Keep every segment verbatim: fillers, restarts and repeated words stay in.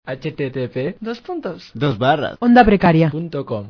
H T T P Dos puntos. Dos barras. Onda precaria. punto com.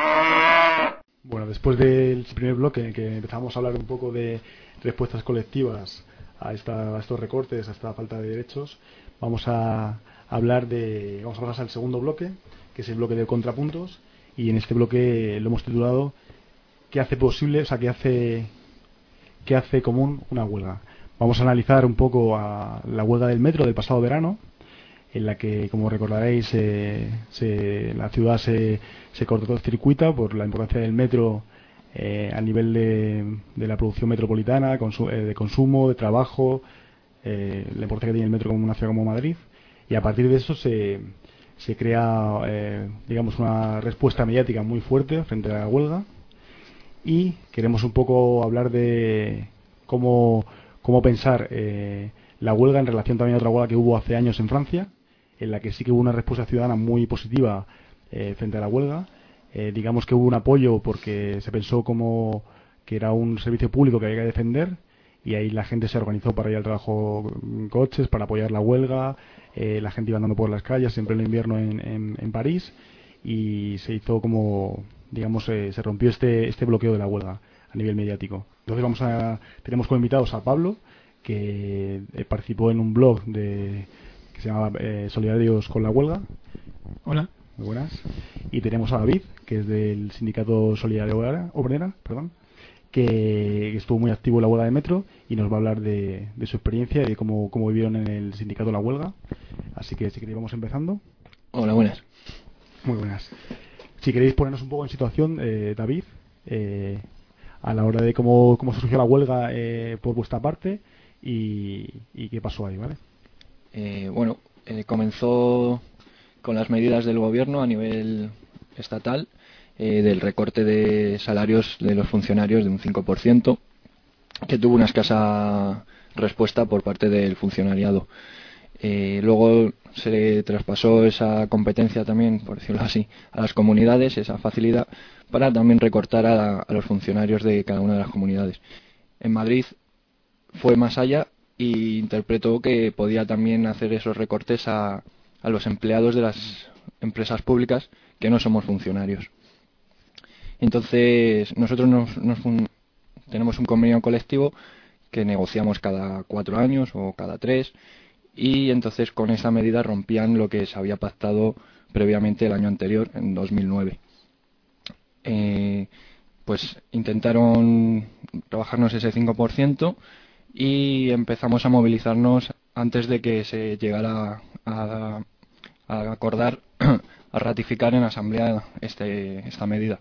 Bueno, después del primer bloque en que empezamos a hablar un poco de respuestas colectivas a, esta, a estos recortes, a esta falta de derechos, vamos a hablar de, vamos a pasar al segundo bloque, que es el bloque de contrapuntos, y en este bloque lo hemos titulado ¿qué hace posible, o sea, qué hace, qué hace común una huelga? Vamos a analizar un poco a la huelga del metro del pasado verano, en la que, como recordaréis, eh, se, la ciudad se, se cortó circuita por la importancia del metro eh, a nivel de, de la producción metropolitana, consu eh, de consumo, de trabajo, eh, la importancia que tiene el metro como una ciudad como Madrid, y a partir de eso se, se crea, eh, digamos, una respuesta mediática muy fuerte frente a la huelga, y queremos un poco hablar de cómo, cómo pensar eh, la huelga en relación también a otra huelga que hubo hace años en Francia, en la que sí que hubo una respuesta ciudadana muy positiva eh, frente a la huelga. Eh, digamos que hubo un apoyo porque se pensó como que era un servicio público que había que defender, y ahí la gente se organizó para ir al trabajo en coches, para apoyar la huelga. Eh, la gente iba andando por las calles, siempre en el invierno en, en, en París, y se hizo como, digamos, eh, se rompió este, este bloqueo de la huelga a nivel mediático. Entonces vamos a, tenemos como invitados a Pablo, que eh, participó en un blog de que se llama eh, Solidarios con la Huelga. Hola. Muy buenas. Y tenemos a David, que es del sindicato Solidario Obrera, Obrera perdón, que estuvo muy activo en la huelga de metro y nos va a hablar de, de su experiencia y de cómo, cómo vivieron en el sindicato la huelga. Así que si queréis vamos empezando. Hola, buenas. Muy buenas. Si queréis ponernos un poco en situación, eh, David, eh, a la hora de cómo, cómo surgió la huelga eh, por vuestra parte y, y qué pasó ahí, ¿vale? Eh, bueno, eh, comenzó con las medidas del gobierno a nivel estatal, eh, del recorte de salarios de los funcionarios de un cinco por ciento, que tuvo una escasa respuesta por parte del funcionariado. Eh, luego se le traspasó esa competencia también, por decirlo así, a las comunidades, esa facilidad, para también recortar a, a los funcionarios de cada una de las comunidades. En Madrid fue más allá y interpretó que podía también hacer esos recortes a, a los empleados de las empresas públicas que no somos funcionarios. Entonces nosotros nos, nos un, tenemos un convenio colectivo que negociamos cada cuatro años o cada tres, y entonces con esa medida rompían lo que se había pactado previamente el año anterior, en dos mil nueve. Eh, pues intentaron trabajarnos ese cinco por ciento y empezamos a movilizarnos antes de que se llegara a, a acordar, a ratificar en asamblea este, esta medida.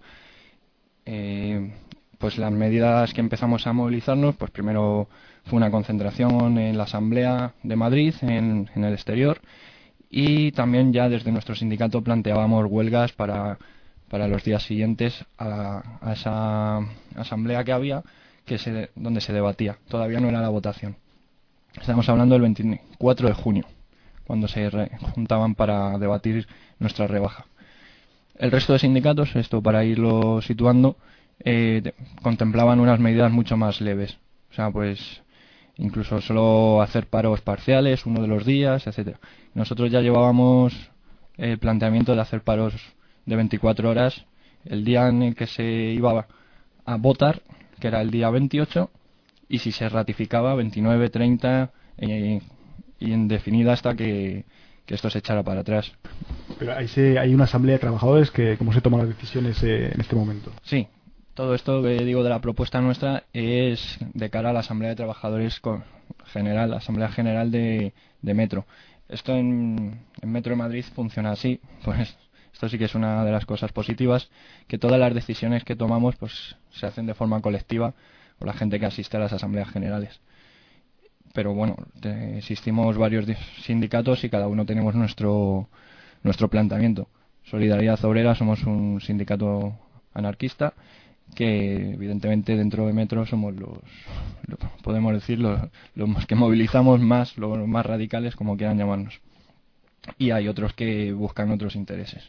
Eh, pues las medidas que empezamos a movilizarnos, pues primero fue una concentración en la Asamblea de Madrid, en, en el exterior, y también ya desde nuestro sindicato planteábamos huelgas para, para los días siguientes a, a esa asamblea que había, que se, donde se debatía. Todavía no era la votación. Estamos hablando del veinticuatro de junio, cuando se re, juntaban para debatir nuestra rebaja. El resto de sindicatos, esto para irlo situando, eh, contemplaban unas medidas mucho más leves. O sea, pues incluso solo hacer paros parciales uno de los días, etcétera. Nosotros ya llevábamos el planteamiento de hacer paros de veinticuatro horas el día en el que se iba a votar, que era el día veintiocho, y si se ratificaba veintinueve, treinta eh, y indefinida hasta que, que esto se echara para atrás. Pero hay, se, hay una asamblea de trabajadores que cómo se toman las decisiones eh, en este momento. Sí, todo esto que digo de la propuesta nuestra es de cara a la asamblea de trabajadores con, general, la asamblea general de, de Metro. Esto en, en Metro de Madrid funciona así, pues esto sí que es una de las cosas positivas, que todas las decisiones que tomamos pues se hacen de forma colectiva por la gente que asiste a las asambleas generales. Pero bueno, te, existimos varios sindicatos y cada uno tenemos nuestro nuestro planteamiento. Solidaridad Obrera somos un sindicato anarquista que evidentemente dentro de Metro somos los, los podemos decir los, los que movilizamos más, los más radicales, como quieran llamarnos, y hay otros que buscan otros intereses.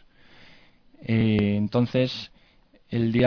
Eh, entonces el día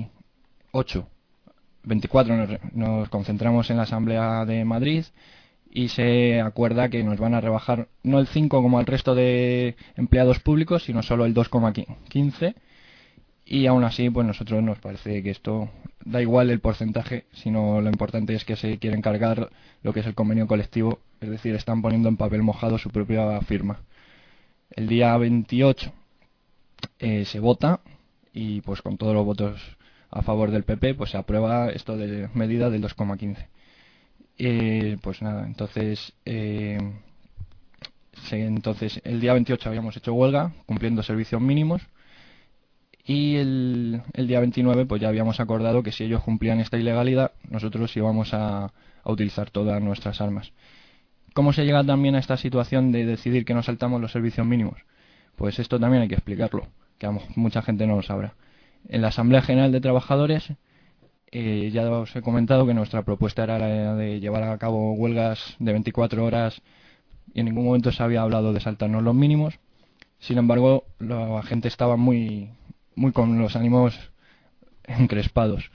veintiocho, veinticuatro nos, nos concentramos en la Asamblea de Madrid y se acuerda que nos van a rebajar no el cinco como al resto de empleados públicos, sino solo el dos coma quince, y aún así pues nosotros nos parece que esto da igual el porcentaje, sino lo importante es que se quieren cargar lo que es el convenio colectivo, es decir, están poniendo en papel mojado su propia firma. El día veintiocho eh, se vota y pues con todos los votos a favor del P P pues se aprueba esto de medida del dos coma quince. Eh, pues nada, entonces eh, se, entonces el día veintiocho habíamos hecho huelga cumpliendo servicios mínimos, y el, el día veintinueve pues ya habíamos acordado que si ellos cumplían esta ilegalidad nosotros íbamos a, a utilizar todas nuestras armas. ¿Cómo se llega también a esta situación de decidir que nos saltamos los servicios mínimos? Pues esto también hay que explicarlo, que a mucha gente no lo sabrá. En la Asamblea General de Trabajadores Eh, ya os he comentado que nuestra propuesta era la de llevar a cabo huelgas de veinticuatro horas y en ningún momento se había hablado de saltarnos los mínimos. Sin embargo, la gente estaba muy, muy con los ánimos encrespados.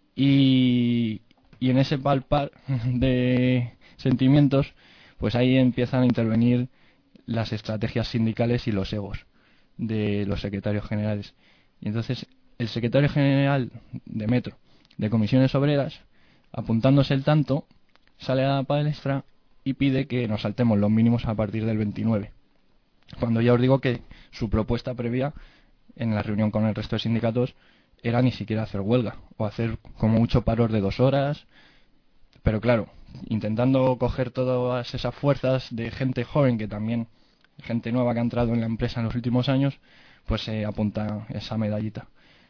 Y, y en ese palpar de sentimientos, pues ahí empiezan a intervenir las estrategias sindicales y los egos de los secretarios generales. Y entonces el secretario general de Metro, de Comisiones Obreras, apuntándose el tanto, sale a la palestra y pide que nos saltemos los mínimos a partir del veintinueve. Cuando ya os digo que su propuesta previa, en la reunión con el resto de sindicatos, era ni siquiera hacer huelga, o hacer como mucho paros de dos horas. Pero claro, intentando coger todas esas fuerzas de gente joven, que también, gente nueva que ha entrado en la empresa en los últimos años, pues se apunta esa medallita.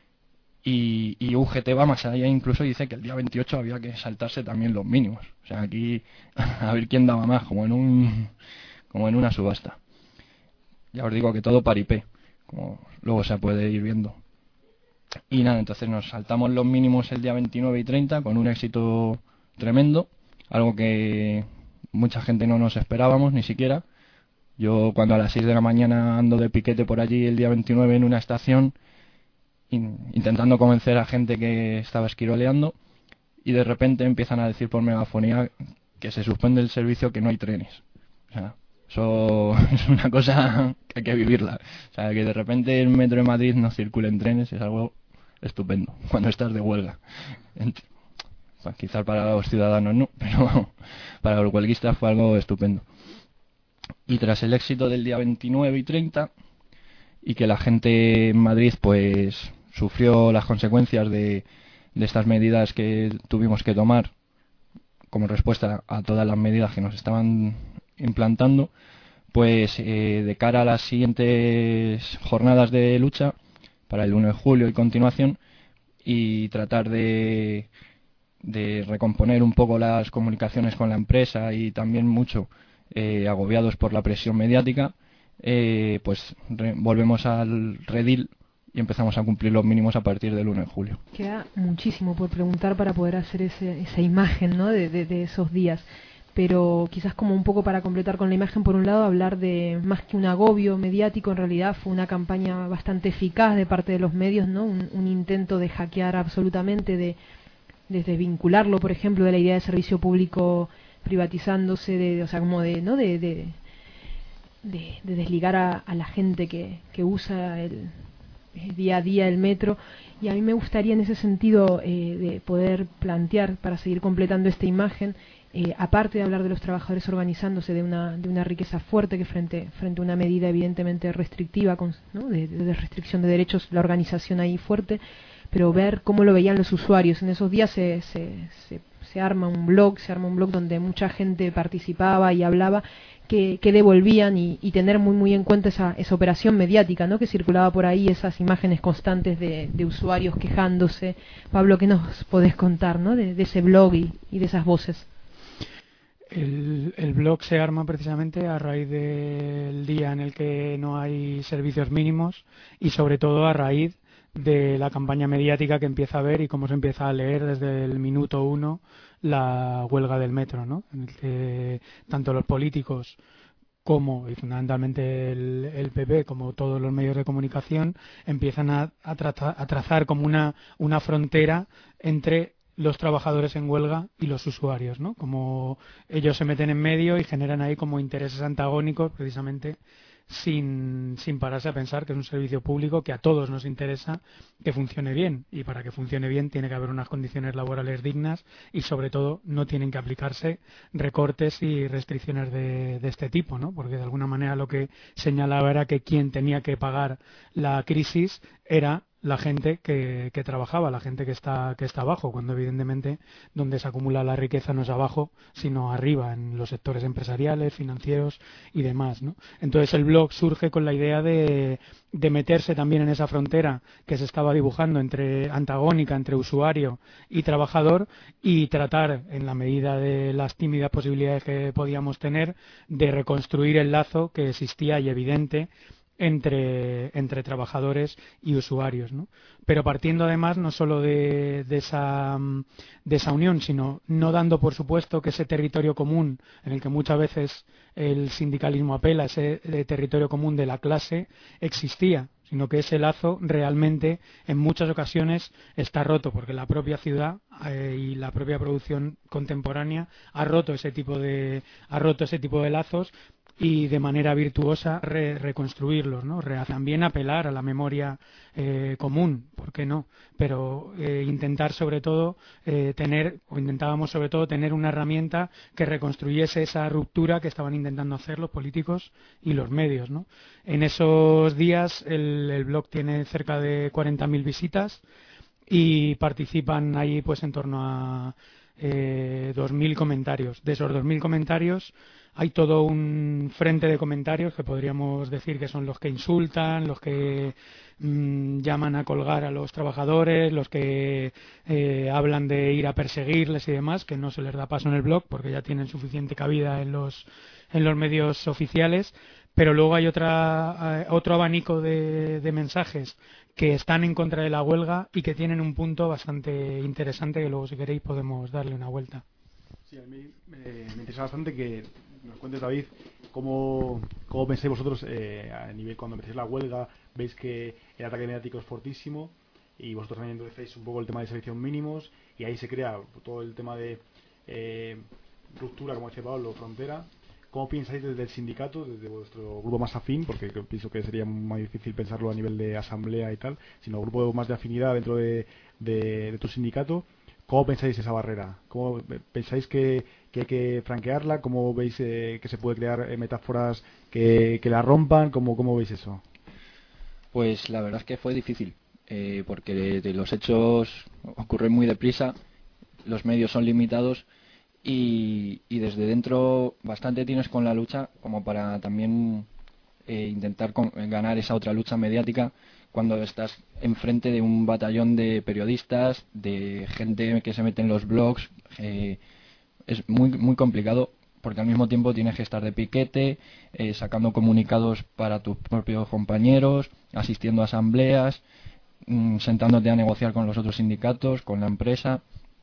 Y, y U G T va más allá, incluso dice que el día veintiocho había que saltarse también los mínimos. O sea, aquí a ver quién daba más, como en un como en una subasta. Ya os digo que todo paripé, como luego se puede ir viendo. Y nada, entonces nos saltamos los mínimos el día veintinueve y treinta con un éxito tremendo, algo que mucha gente no nos esperábamos ni siquiera. Yo cuando a las seis de la mañana ando de piquete por allí el día veintinueve en una estación, intentando convencer a gente que estaba esquiroleando, y de repente empiezan a decir por megafonía que se suspende el servicio, que no hay trenes. O sea, eso es una cosa que hay que vivirla. O sea, que de repente el metro de Madrid no circule en trenes es algo estupendo cuando estás de huelga. Pues quizás para los ciudadanos no, pero para los huelguistas fue algo estupendo. Y tras el éxito del día veintinueve y treinta, y que la gente en Madrid pues sufrió las consecuencias de, de estas medidas que tuvimos que tomar como respuesta a todas las medidas que nos estaban implantando, pues eh, de cara a las siguientes jornadas de lucha para el uno de julio y continuación, y tratar de, de recomponer un poco las comunicaciones con la empresa, y también mucho eh, agobiados por la presión mediática, eh, pues re, volvemos al redil y empezamos a cumplir los mínimos a partir del uno de julio. Queda muchísimo por preguntar para poder hacer ese, esa imagen, ¿no? de, de, de esos días, pero quizás como un poco para completar con la imagen, por un lado hablar de más que un agobio mediático, en realidad fue una campaña bastante eficaz de parte de los medios, ¿no? un, un intento de hackear absolutamente, de, de desvincularlo, por ejemplo, de la idea de servicio público privatizándose, de, o sea, como de, ¿no? de, de, de, de desligar a, a la gente que, que usa el día a día el metro. Y a mí me gustaría en ese sentido eh, de poder plantear, para seguir completando esta imagen, eh, aparte de hablar de los trabajadores organizándose, de una de una riqueza fuerte que frente frente a una medida evidentemente restrictiva, con, ¿no? de, de restricción de derechos, la organización ahí fuerte, pero ver cómo lo veían los usuarios. En esos días se, se, se, se arma un blog, se arma un blog donde mucha gente participaba y hablaba, que, que devolvían, y, y tener muy muy en cuenta esa, esa operación mediática, ¿no? que circulaba por ahí, esas imágenes constantes de, de usuarios quejándose. Pablo, ¿qué nos podés contar, ¿no? de, de ese blog y, y de esas voces? El, el blog se arma precisamente a raíz del día en el que no hay servicios mínimos, y sobre todo a raíz de la campaña mediática que empieza a ver y cómo se empieza a leer desde el minuto uno la huelga del metro, ¿no? En el que tanto los políticos como, y fundamentalmente el, el P P, como todos los medios de comunicación, empiezan a, a, traza, a trazar como una, una frontera entre los trabajadores en huelga y los usuarios, ¿no? Como ellos se meten en medio y generan ahí como intereses antagónicos, precisamente sin, sin pararse a pensar que es un servicio público que a todos nos interesa que funcione bien, y para que funcione bien tiene que haber unas condiciones laborales dignas y sobre todo no tienen que aplicarse recortes y restricciones de, de este tipo, ¿no? Porque de alguna manera lo que señalaba era que quien tenía que pagar la crisis era la gente que, que trabajaba, la gente que está que está abajo, cuando evidentemente donde se acumula la riqueza no es abajo, sino arriba, en los sectores empresariales, financieros y demás, ¿no? Entonces el blog surge con la idea de, de meterse también en esa frontera que se estaba dibujando entre antagónica entre usuario y trabajador, y tratar, en la medida de las tímidas posibilidades que podíamos tener, de reconstruir el lazo que existía y evidente entre, entre trabajadores y usuarios, ¿no? Pero partiendo además no solo de, de, esa, de esa unión, sino no dando por supuesto que ese territorio común en el que muchas veces el sindicalismo apela, ese territorio común de la clase, existía, sino que ese lazo realmente en muchas ocasiones está roto, porque la propia ciudad eh, y la propia producción contemporánea ha roto ese tipo de, ha roto ese tipo de lazos, y de manera virtuosa re reconstruirlos, ¿no? Re también apelar a la memoria eh, común, ¿por qué no? Pero eh, intentar sobre todo eh, tener, o intentábamos sobre todo tener una herramienta que reconstruyese esa ruptura que estaban intentando hacer los políticos y los medios, ¿no? En esos días el, el blog tiene cerca de cuarenta mil visitas y participan ahí pues en torno a eh, dos mil comentarios. De esos dos mil comentarios hay todo un frente de comentarios que podríamos decir que son los que insultan, los que mmm, llaman a colgar a los trabajadores, los que eh, hablan de ir a perseguirles y demás, que no se les da paso en el blog porque ya tienen suficiente cabida en los, en los medios oficiales. Pero luego hay otra, otro abanico de, de mensajes que están en contra de la huelga y que tienen un punto bastante interesante que luego, si queréis, podemos darle una vuelta. Sí, a mí me, me interesa bastante que nos cuentes, David, cómo, cómo pensáis vosotros eh, a nivel cuando empezáis la huelga. Veis que el ataque mediático es fortísimo y vosotros también decís un poco el tema de servicios mínimos, y ahí se crea todo el tema de eh, ruptura, como decía Pablo, frontera. ¿Cómo pensáis desde el sindicato, desde vuestro grupo más afín? Porque pienso que sería muy difícil pensarlo a nivel de asamblea y tal, sino grupo más de afinidad dentro de, de, de tu sindicato. ¿Cómo pensáis esa barrera? ¿Cómo pensáis que, que hay que franquearla? ¿Cómo veis eh, que se puede crear eh, metáforas que, que la rompan? ¿Cómo, ¿Cómo veis eso? Pues la verdad es que fue difícil, eh, porque de, de los hechos ocurren muy deprisa, los medios son limitados y, y desde dentro bastante tienes con la lucha como para también eh, intentar con, ganar esa otra lucha mediática cuando estás enfrente de un batallón de periodistas, de gente que se mete en los blogs. Eh, es muy muy complicado porque al mismo tiempo tienes que estar de piquete, eh, sacando comunicados para tus propios compañeros, asistiendo a asambleas, mmm, sentándote a negociar con los otros sindicatos, con la empresa.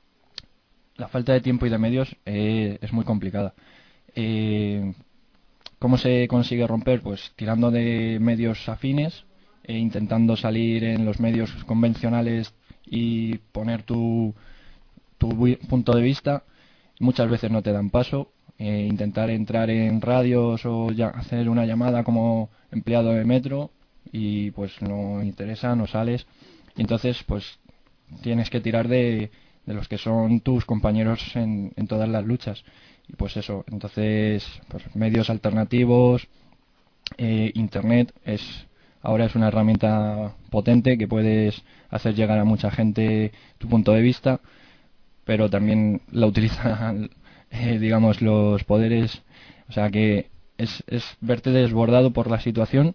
La falta de tiempo y de medios eh, es muy complicada. Eh, ¿Cómo se consigue romper? Pues tirando de medios afines, e intentando salir en los medios convencionales y poner tu, tu punto de vista. Muchas veces no te dan paso. Eh, intentar entrar en radios o ya hacer una llamada como empleado de metro y pues no interesa, no sales. Y entonces pues tienes que tirar de, de los que son tus compañeros en, en todas las luchas. Y pues eso, entonces pues medios alternativos, eh, internet es ahora es una herramienta potente que puedes hacer llegar a mucha gente tu punto de vista, pero también la utilizan eh, digamos los poderes, o sea que es, es verte desbordado por la situación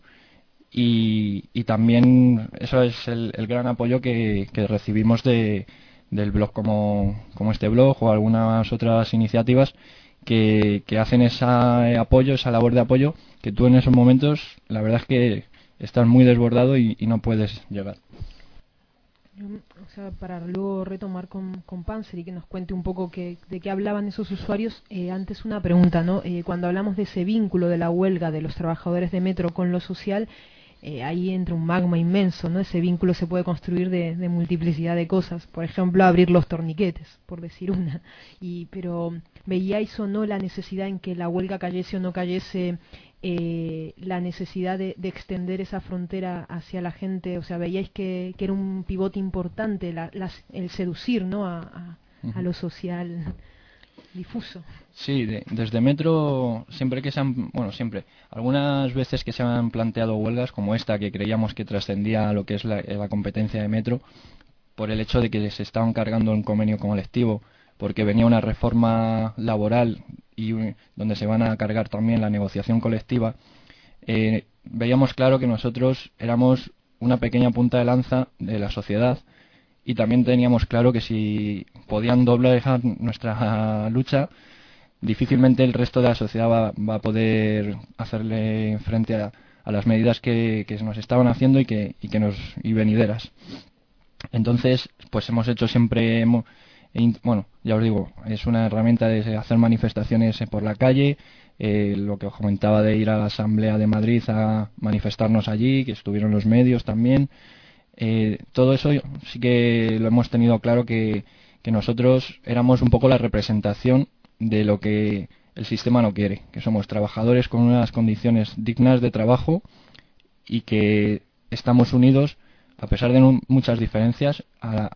y, y también eso es el, el gran apoyo que, que recibimos de, del blog como, como este blog o algunas otras iniciativas que, que hacen ese apoyo, esa labor de apoyo que tú en esos momentos la verdad es que estás muy desbordado y, y no puedes llegar. O sea, para luego retomar con, con Panzer y que nos cuente un poco que, de qué hablaban esos usuarios, eh, antes una pregunta, ¿no? Eh, cuando hablamos de ese vínculo de la huelga de los trabajadores de Metro con lo social, eh, ahí entra un magma inmenso, ¿no? Ese vínculo se puede construir de, de multiplicidad de cosas, por ejemplo, abrir los torniquetes, por decir una. Y pero ¿veíais o no la necesidad en que la huelga cayese o no cayese, eh, la necesidad de, de extender esa frontera hacia la gente? O sea, ¿veíais que, que era un pivote importante la, las, el seducir, ¿no?, a, a, a lo social difuso? Sí, de, desde Metro, siempre que se han, bueno, siempre, algunas veces que se han planteado huelgas como esta, que creíamos que trascendía a lo que es la, la competencia de Metro, por el hecho de que se estaban cargando un convenio colectivo, porque venía una reforma laboral y un, donde se van a cargar también la negociación colectiva, eh, veíamos claro que nosotros éramos una pequeña punta de lanza de la sociedad, y también teníamos claro que si podían doblegar nuestra lucha, difícilmente el resto de la sociedad va, va a poder hacerle frente a, a las medidas que, que nos estaban haciendo y que, y que nos y venideras. Entonces, pues hemos hecho siempre, bueno, ya os digo, es una herramienta de hacer manifestaciones por la calle, eh, lo que os comentaba de ir a la Asamblea de Madrid a manifestarnos allí, que estuvieron los medios también. Eh, todo eso sí que lo hemos tenido claro, que, que nosotros éramos un poco la representación de lo que el sistema no quiere, que somos trabajadores con unas condiciones dignas de trabajo y que estamos unidos a pesar de no, muchas diferencias. A,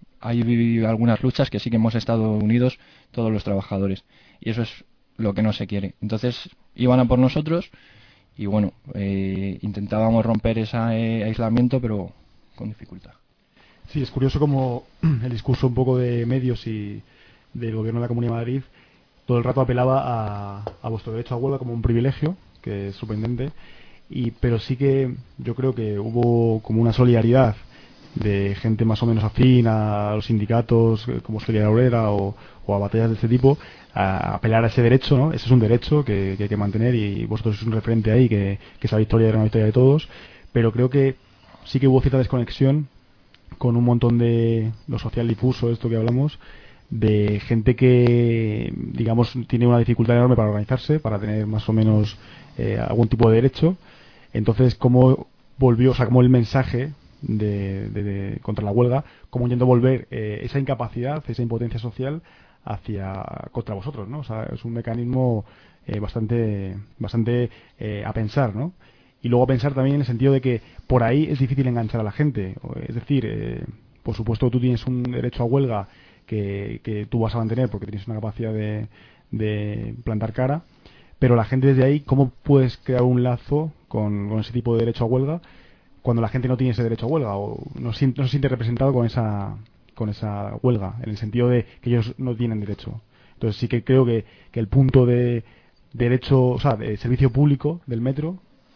hay algunas luchas que sí que hemos estado unidos todos los trabajadores, y eso es lo que no se quiere. Entonces iban a por nosotros y bueno, eh, intentábamos romper ese eh, aislamiento, pero con dificultad. Sí, es curioso como el discurso un poco de medios y del gobierno de la Comunidad de Madrid todo el rato apelaba a, a vuestro derecho a huelga como un privilegio, que es sorprendente, y pero sí que yo creo que hubo como una solidaridad de gente más o menos afín a los sindicatos como Solidaridad Obrera o, o a batallas de este tipo, a apelar a ese derecho, ¿no? Ese es un derecho que, que hay que mantener, y vosotros sois un referente ahí, que, que esa victoria era una victoria de todos, pero creo que sí que hubo cierta desconexión con un montón de lo social difuso, esto que hablamos, de gente que, digamos, tiene una dificultad enorme para organizarse, para tener más o menos eh, algún tipo de derecho. Entonces, ¿cómo volvió, o sea, cómo el mensaje de, de, de contra la huelga, cómo intentó volver eh, esa incapacidad, esa impotencia social hacia contra vosotros, ¿no? O sea, es un mecanismo eh, bastante, bastante eh, a pensar, ¿no? Y luego a pensar también en el sentido de que por ahí es difícil enganchar a la gente. Es decir, eh, por supuesto tú tienes un derecho a huelga que, que tú vas a mantener porque tienes una capacidad de, de plantar cara, pero la gente desde ahí, ¿cómo puedes crear un lazo con, con ese tipo de derecho a huelga cuando la gente no tiene ese derecho a huelga o no, siente, no se siente representado con esa, con esa huelga, en el sentido de que ellos no tienen derecho? Entonces sí que creo que, que el punto de derecho, o sea, de servicio público del metro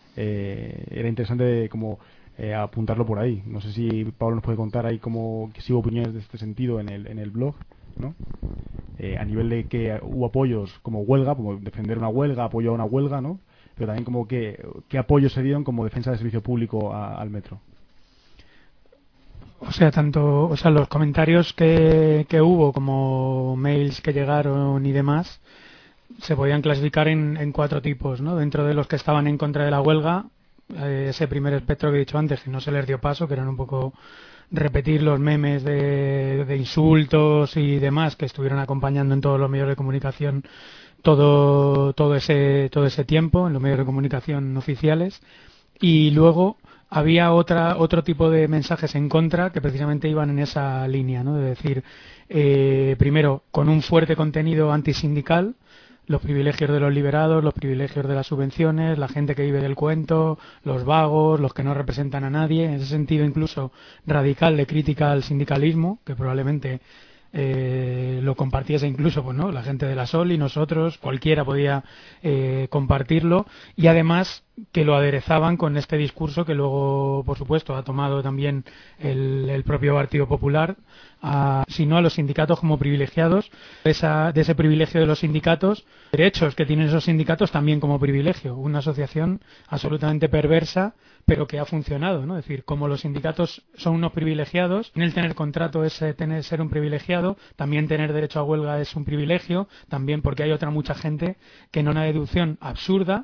eh, era interesante como eh, apuntarlo por ahí. No sé si Pablo nos puede contar ahí cómo, que si hubo opiniones de este sentido en el, en el blog, ¿no? Eh, a nivel de que hubo apoyos como huelga, como defender una huelga, apoyo a una huelga, ¿no? Pero también como que qué apoyos se dieron como defensa del servicio público a, al metro. O sea, tanto, o sea, los comentarios que, que hubo como mails que llegaron y demás se podían clasificar en, en cuatro tipos, ¿no? Dentro de los que estaban en contra de la huelga, eh, ese primer espectro que he dicho antes, que no se les dio paso, que eran un poco repetir los memes de, de insultos y demás que estuvieron acompañando en todos los medios de comunicación todo todo ese todo ese tiempo, en los medios de comunicación oficiales. Y luego había otra otro tipo de mensajes en contra que precisamente iban en esa línea, ¿no? De decir, eh, primero, con un fuerte contenido antisindical, los privilegios de los liberados, los privilegios de las subvenciones, la gente que vive del cuento, los vagos, los que no representan a nadie, en ese sentido incluso radical de crítica al sindicalismo, que probablemente eh, lo compartiese incluso pues, ¿no? la gente de la Sol y nosotros, cualquiera podía eh, compartirlo, y además que lo aderezaban con este discurso que luego, por supuesto, ha tomado también el, el propio Partido Popular, a, sino a los sindicatos como privilegiados, esa, de ese privilegio de los sindicatos, derechos que tienen esos sindicatos también como privilegio, una asociación absolutamente perversa, pero que ha funcionado, ¿no? Es decir, como los sindicatos son unos privilegiados, en el tener contrato es tener, ser un privilegiado, también tener derecho a huelga es un privilegio, también porque hay otra mucha gente que en una deducción absurda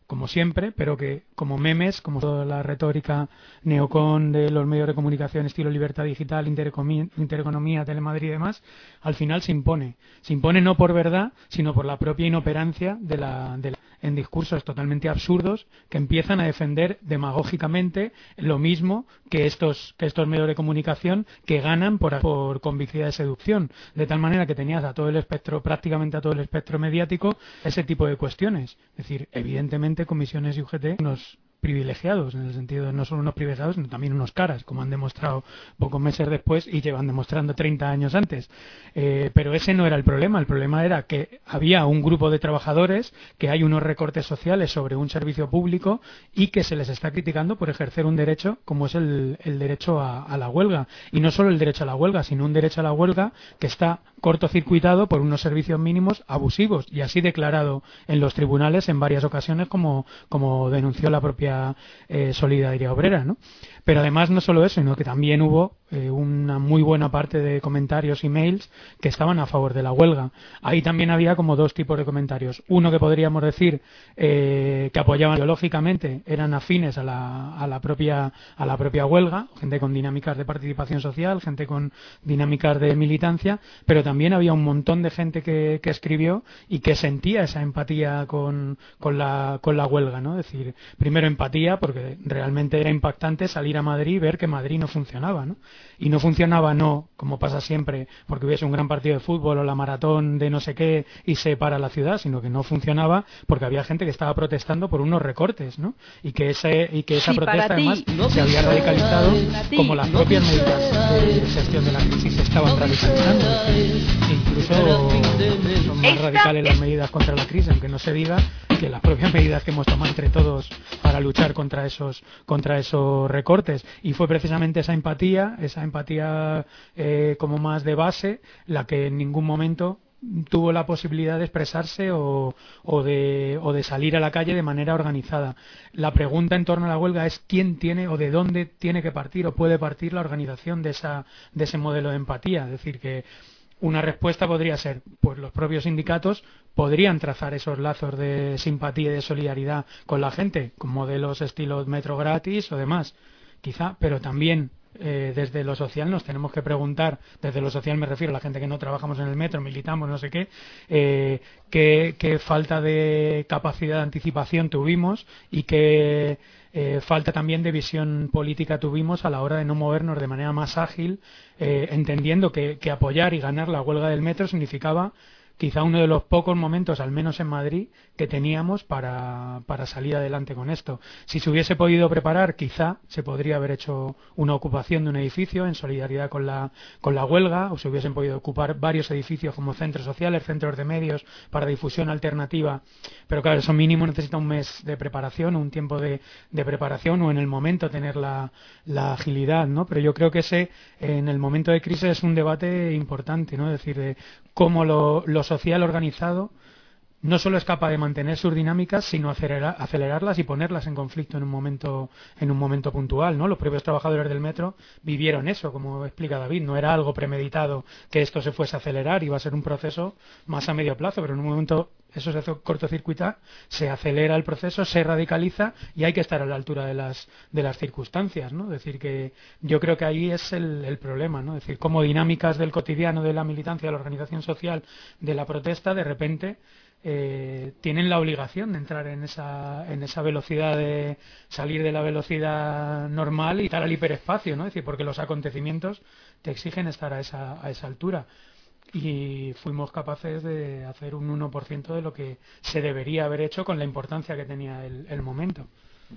como siempre, pero que como memes, como toda la retórica neocon de los medios de comunicación, estilo libertad digital, intereconomía, intereconomía, Telemadrid y demás, al final se impone. Se impone no por verdad, sino por la propia inoperancia de la, de la, en discursos totalmente absurdos que empiezan a defender demagógicamente lo mismo que estos, que estos medios de comunicación que ganan por, por convicción de seducción. De tal manera que tenías a todo el espectro, prácticamente a todo el espectro mediático, ese tipo de cuestiones. Es decir, evidentemente Comisiones y U G T unos privilegiados, en el sentido de no solo unos privilegiados, sino también unos caras, como han demostrado pocos meses después y llevan demostrando treinta años antes. Eh, pero ese no era el problema. El problema era que había un grupo de trabajadores, que hay unos recortes sociales sobre un servicio público y que se les está criticando por ejercer un derecho como es el, el derecho a, a la huelga. Y no solo el derecho a la huelga, sino un derecho a la huelga que está cortocircuitado por unos servicios mínimos abusivos, y así declarado en los tribunales en varias ocasiones, como, como denunció la propia Eh, Solidaridad Obrera, ¿no? Pero además no solo eso, sino que también hubo eh, una muy buena parte de comentarios y mails que estaban a favor de la huelga. Ahí también había como dos tipos de comentarios. Uno que podríamos decir eh, que apoyaban ideológicamente, eran afines a la, a la propia a la propia huelga, gente con dinámicas de participación social, gente con dinámicas de militancia, pero también había un montón de gente que, que escribió y que sentía esa empatía con, con, la, con la huelga, ¿no? Es decir, primero empatía, porque realmente era impactante salir a Madrid y ver que Madrid no funcionaba, ¿no? Y no funcionaba no, como pasa siempre, porque hubiese un gran partido de fútbol o la maratón de no sé qué y se para la ciudad, sino que no funcionaba porque había gente que estaba protestando por unos recortes, ¿no? Y que ese y que esa sí, protesta además no se había radicalizado, como las propias medidas de gestión de la crisis se estaban radicalizando. Incluso son más radicales las medidas contra la crisis, aunque no se diga que las propias medidas que hemos tomado entre todos para luchar contra esos contra esos recortes. Y fue precisamente esa empatía, esa empatía eh, como más de base, la que en ningún momento tuvo la posibilidad de expresarse o, o, de, o de salir a la calle de manera organizada. La pregunta en torno a la huelga es quién tiene o de dónde tiene que partir o puede partir la organización de, esa, de ese modelo de empatía. Es decir, que una respuesta podría ser, pues los propios sindicatos podrían trazar esos lazos de simpatía y de solidaridad con la gente, con modelos estilo metro gratis o demás, quizá, pero también eh, desde lo social nos tenemos que preguntar, desde lo social me refiero a la gente que no trabajamos en el metro, militamos, no sé qué, eh, qué, qué falta de capacidad de anticipación tuvimos y qué eh, falta también de visión política tuvimos a la hora de no movernos de manera más ágil, eh, entendiendo que, que apoyar y ganar la huelga del metro significaba quizá uno de los pocos momentos, al menos en Madrid, que teníamos para, para salir adelante con esto. Si se hubiese podido preparar, quizá se podría haber hecho una ocupación de un edificio en solidaridad con la, con la huelga, o se hubiesen podido ocupar varios edificios como centros sociales, centros de medios para difusión alternativa. Pero claro, eso mínimo necesita un mes de preparación, un tiempo de, de preparación, o en el momento tener la, la agilidad, ¿no? Pero yo creo que ese, en el momento de crisis, es un debate importante, ¿no? Es decir, de cómo lo, lo social organizado no solo es capaz de mantener sus dinámicas, sino acelerar, acelerarlas y ponerlas en conflicto en un momento en un momento puntual, ¿no? Los propios trabajadores del metro vivieron eso, como explica David, no era algo premeditado que esto se fuese a acelerar, iba a ser un proceso más a medio plazo, pero en un momento eso se hace cortocircuitar, se acelera el proceso, se radicaliza y hay que estar a la altura de las de las circunstancias, ¿no? Es decir, que yo creo que ahí es el, el problema, ¿no? Es decir, como dinámicas del cotidiano de la militancia, de la organización social, de la protesta, de repente Eh, tienen la obligación de entrar en esa en esa velocidad, de salir de la velocidad normal y estar al hiperespacio, ¿no? Es decir, porque los acontecimientos te exigen estar a esa a esa altura, y fuimos capaces de hacer un uno por ciento de lo que se debería haber hecho con la importancia que tenía el, el momento.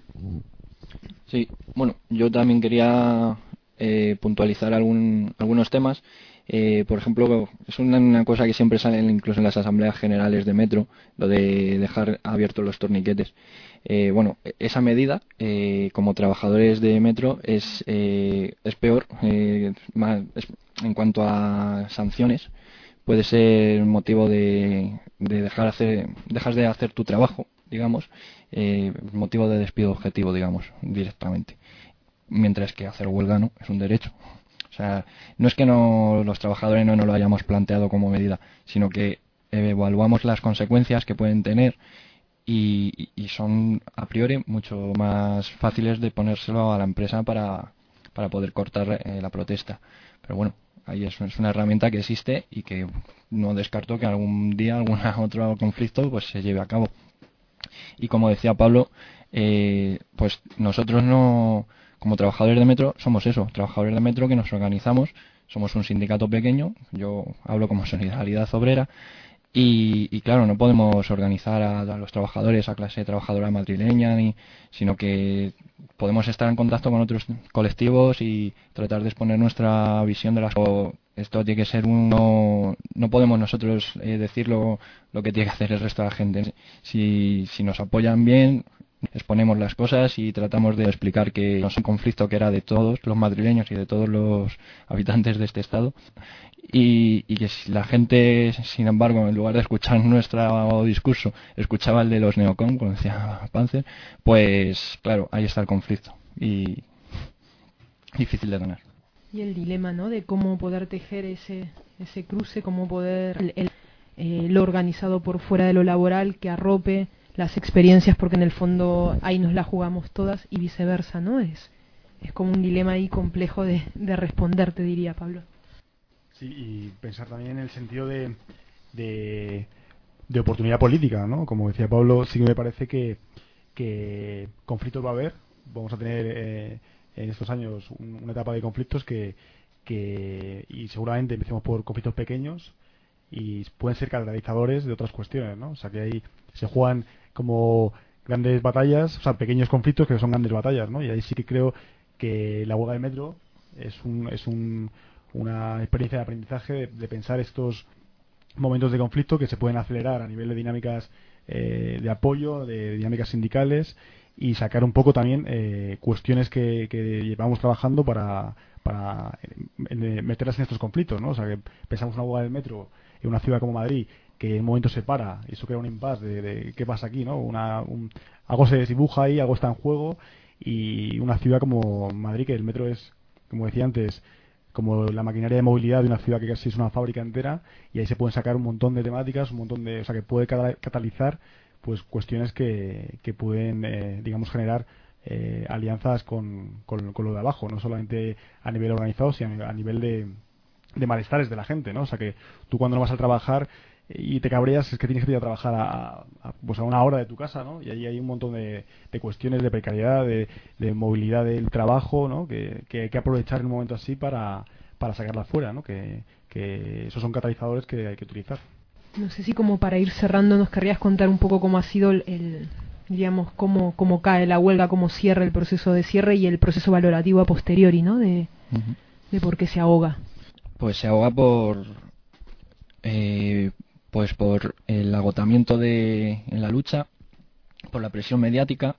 Sí, bueno, yo también quería eh, puntualizar algún, algunos temas. Eh, por ejemplo, es una, una cosa que siempre sale incluso en las asambleas generales de metro, lo de dejar abiertos los torniquetes. Eh, bueno, esa medida, eh, como trabajadores de metro, es, eh, es peor eh, más, es, en cuanto a sanciones. Puede ser motivo de, de dejar hacer, dejas de hacer tu trabajo, digamos, eh, motivo de despido objetivo, digamos, directamente. Mientras que hacer huelga no, es un derecho. O sea, no es que no los trabajadores no nos lo hayamos planteado como medida, sino que evaluamos las consecuencias que pueden tener y, y son a priori mucho más fáciles de ponérselo a la empresa para, para poder cortar eh, la protesta. Pero bueno, ahí es, es una herramienta que existe y que no descarto que algún día algún otro conflicto pues se lleve a cabo. Y como decía Pablo, eh, pues nosotros no, como trabajadores de metro, somos eso, trabajadores de metro que nos organizamos, somos un sindicato pequeño, yo hablo como Solidaridad Obrera, y, y claro, no podemos organizar a, a los trabajadores, a clase trabajadora madrileña, ni, sino que podemos estar en contacto con otros colectivos y tratar de exponer nuestra visión de las cosas. Esto tiene que ser uno, no podemos nosotros eh, decir lo, lo que tiene que hacer el resto de la gente. Si, si nos apoyan bien, exponemos las cosas y tratamos de explicar que no es un conflicto que era de todos los madrileños y de todos los habitantes de este estado, y, y que si la gente, sin embargo, en lugar de escuchar nuestro discurso, escuchaba el de los neocon, como decía Panzer, pues claro, ahí está el conflicto y difícil de ganar. Y el dilema, ¿no?, de cómo poder tejer ese ese cruce, cómo poder el, el, eh, lo organizado por fuera de lo laboral que arrope las experiencias, porque en el fondo ahí nos la jugamos todas, y viceversa, ¿no? Es es como un dilema ahí complejo de, de responder, te diría, Pablo. Sí, y pensar también en el sentido de, de, de oportunidad política, ¿no? Como decía Pablo, sí que me parece que, que conflictos va a haber, vamos a tener eh, en estos años un, una etapa de conflictos que, que y seguramente empecemos por conflictos pequeños y pueden ser catalizadores de otras cuestiones, ¿no? O sea, que ahí se juegan como grandes batallas, o sea, pequeños conflictos que son grandes batallas, ¿no? Y ahí sí que creo que la huelga del metro es un es un, una experiencia de aprendizaje de, de pensar estos momentos de conflicto que se pueden acelerar a nivel de dinámicas eh, de apoyo, de dinámicas sindicales, y sacar un poco también eh, cuestiones que, que llevamos trabajando para, para eh, meterlas en estos conflictos, ¿no? O sea, que pensamos una huelga del metro en una ciudad como Madrid, que en un momento se para, y eso crea un impasse de, de qué pasa aquí, ¿no? Una, un, algo se desdibuja ahí, algo está en juego, y una ciudad como Madrid, que el metro es, como decía antes, como la maquinaria de movilidad de una ciudad que casi es una fábrica entera, y ahí se pueden sacar un montón de temáticas, un montón de, o sea, que puede catalizar pues cuestiones que, que pueden, eh, digamos, generar eh, alianzas con, con, con lo de abajo, no solamente a nivel organizado, sino a nivel de, de malestares de la gente, ¿no? O sea, que tú cuando no vas a trabajar y te cabreas es que tienes que ir a trabajar a, a, pues a una hora de tu casa, ¿no? Y ahí hay un montón de, de cuestiones de precariedad, de, de movilidad del trabajo, ¿no? Que, que hay que aprovechar en un momento así para, para sacarla fuera, ¿no? Que, que esos son catalizadores que hay que utilizar. No sé si como para ir cerrando nos querrías contar un poco cómo ha sido el, el digamos, cómo, cómo cae la huelga, cómo cierra el proceso de cierre y el proceso valorativo a posteriori, ¿no? De, uh-huh. de por qué se ahoga. Pues se ahoga por eh, pues por el agotamiento de en la lucha, por la presión mediática,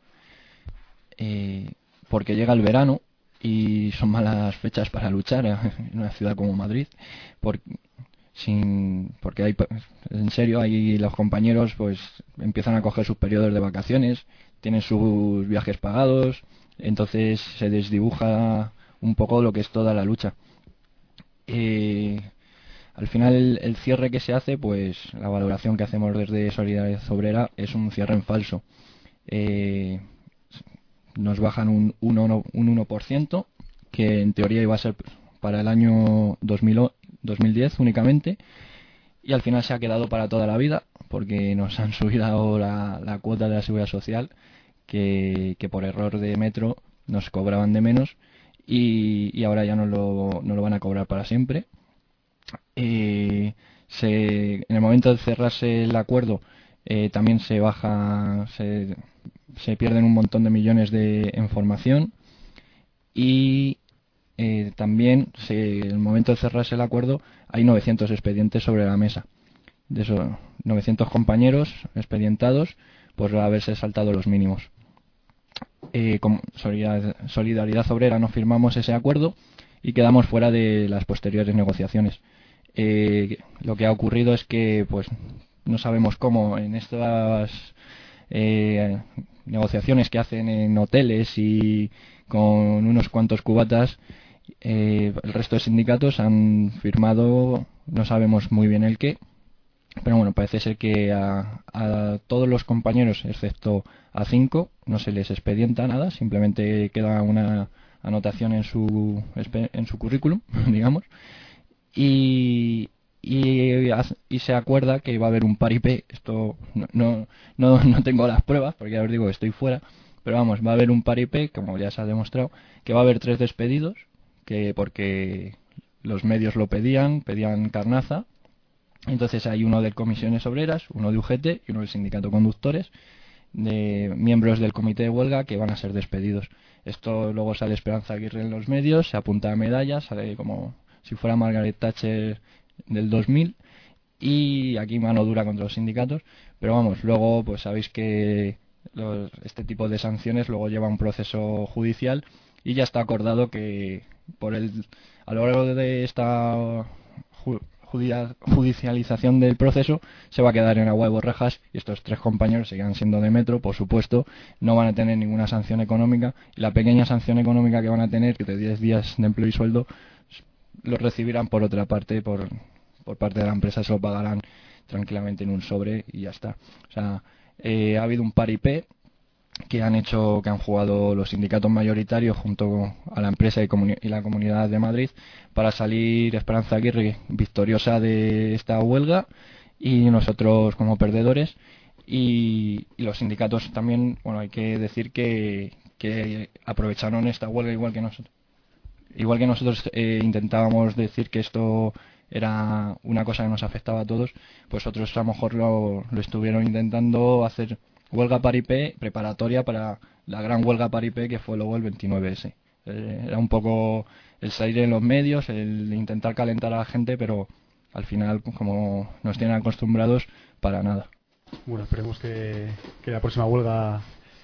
eh, porque llega el verano y son malas fechas para luchar en una ciudad como Madrid, por, sin porque hay en serio ahí los compañeros pues empiezan a coger sus periodos de vacaciones, tienen sus viajes pagados, entonces se desdibuja un poco lo que es toda la lucha. Eh, al final el, el cierre que se hace, pues la valoración que hacemos desde Solidaridad Obrera es un cierre en falso. Eh, nos bajan un uno, un uno por ciento, que en teoría iba a ser para el año dos mil, dos mil diez únicamente, y al final se ha quedado para toda la vida porque nos han subido la, la cuota de la seguridad social que, que por error de metro nos cobraban de menos, y, y ahora ya no lo, no lo van a cobrar para siempre. Eh, se, en el momento de cerrarse el acuerdo eh, también se baja, se, se pierden un montón de millones de en formación, y eh, también se, en el momento de cerrarse el acuerdo hay novecientos expedientes sobre la mesa. De esos novecientos compañeros expedientados por haberse saltado los mínimos. Eh, con Solidaridad, Solidaridad Obrera no firmamos ese acuerdo y quedamos fuera de las posteriores negociaciones. Eh, lo que ha ocurrido es que pues no sabemos cómo en estas eh, negociaciones que hacen en hoteles y con unos cuantos cubatas, eh, el resto de sindicatos han firmado, no sabemos muy bien el qué, pero bueno, parece ser que a, a todos los compañeros, excepto a cinco, no se les expedienta nada, simplemente queda una anotación en su en su currículum, digamos, y, y, y se acuerda que va a haber un paripé. Esto no, no, no, no tengo las pruebas, porque ya os digo que estoy fuera, pero vamos, va a haber un paripé, como ya se ha demostrado, que va a haber tres despedidos, que porque los medios lo pedían, pedían carnaza. Entonces hay uno de comisiones obreras, uno de U G T y uno del sindicato conductores, de miembros del comité de huelga que van a ser despedidos. Esto luego sale Esperanza Aguirre en los medios, se apunta a medallas, sale como si fuera Margaret Thatcher del dos mil, y aquí mano dura contra los sindicatos. Pero vamos, luego pues sabéis que los, este tipo de sanciones luego lleva un proceso judicial, y ya está acordado que por el a lo largo de esta ju, judicialización del proceso se va a quedar en agua de borrajas, y estos tres compañeros seguirán siendo de Metro, por supuesto, no van a tener ninguna sanción económica, y la pequeña sanción económica que van a tener, que de diez días de empleo y sueldo, lo recibirán por otra parte, por, por parte de la empresa, se lo pagarán tranquilamente en un sobre y ya está. O sea, eh, ha habido un paripé que han hecho, que han jugado los sindicatos mayoritarios junto a la empresa y, y la Comunidad de Madrid para salir Esperanza Aguirre victoriosa de esta huelga y nosotros como perdedores, y, y los sindicatos también, bueno, hay que decir que, que aprovecharon esta huelga igual que nosotros. Igual que nosotros eh, intentábamos decir que esto era una cosa que nos afectaba a todos, pues otros a lo mejor lo, lo estuvieron intentando hacer huelga paripé preparatoria para la gran huelga paripé que fue luego el veintinueve ese. Eh, era un poco el salir en los medios, el intentar calentar a la gente, pero al final, como nos tienen acostumbrados, para nada. Bueno, esperemos que, que la próxima huelga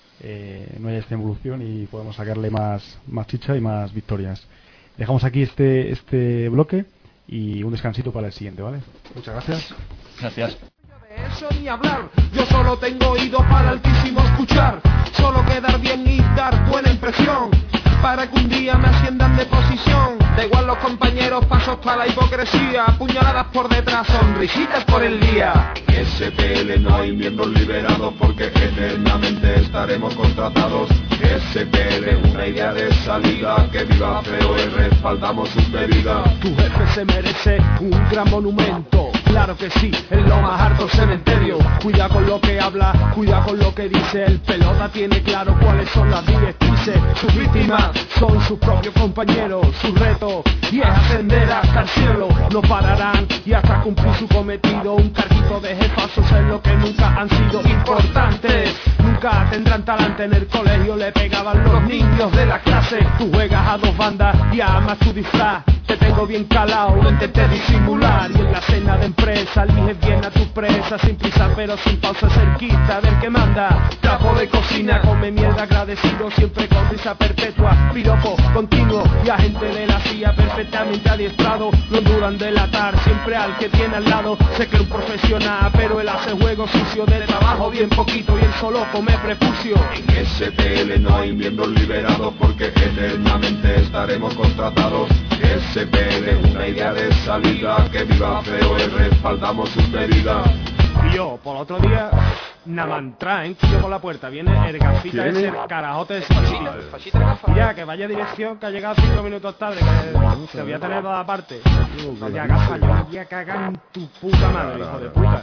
eh, no haya esta evolución y podamos sacarle más, más chicha y más victorias. Dejamos aquí este, este bloque y un descansito para el siguiente, ¿vale? Muchas gracias. Gracias. De eso ni hablar, yo solo tengo oído para altísimo escuchar, solo quedar bien y dar buena impresión, para que un día me asciendan de posición. Da igual los compañeros, pasos para la hipocresía, puñaladas por detrás, sonrisitas por el día. En S P L no hay miembros liberados porque eternamente estaremos contratados. S P L, una idea de salida, que viva C O R, respaldamos sus medidas. Tu jefe se merece un gran monumento, claro que sí, en lo más harto cementerio. Cuida con lo que habla, cuida con lo que dice, el pelota tiene claro cuáles son las directrices. Sus víctimas son sus propios compañeros, su reto y es ascender hasta el cielo. No pararán y hasta cumplir su cometido, un carguito de jefazos es lo que nunca han sido importantes. Nunca tendrán talante, en el colegio le pegaban los niños de la clase. Tú juegas a dos bandas y amas tu disfraz, te tengo bien calado, no intenté disimular. Y en la cena de empresa eliges bien a tu presa, sin prisa pero sin pausa, cerquita del que manda. Trapo de cocina, come mierda agradecido, siempre con risa perpetua, piropo continuo y agente de la C I A perfectamente adiestrado. No dudan de delatar siempre al que tiene al lado. Sé que es un profesional pero él hace juego sucio, de trabajo bien poquito y él solo come prepucio. En S P L no hay miembros liberados porque eternamente estaremos contratados. S P L, una idea de salida, que viva C O R, respaldamos sus medidas. Y yo, por otro día, Namantra, ¿eh? Yo por la puerta, viene el gafita ese, el carajote de Fachita. Y ya, que vaya dirección, que ha llegado cinco minutos tarde, que te voy a tener toda parte. Ya, gafa, yo voy a cagar en tu puta madre, hijo de puta.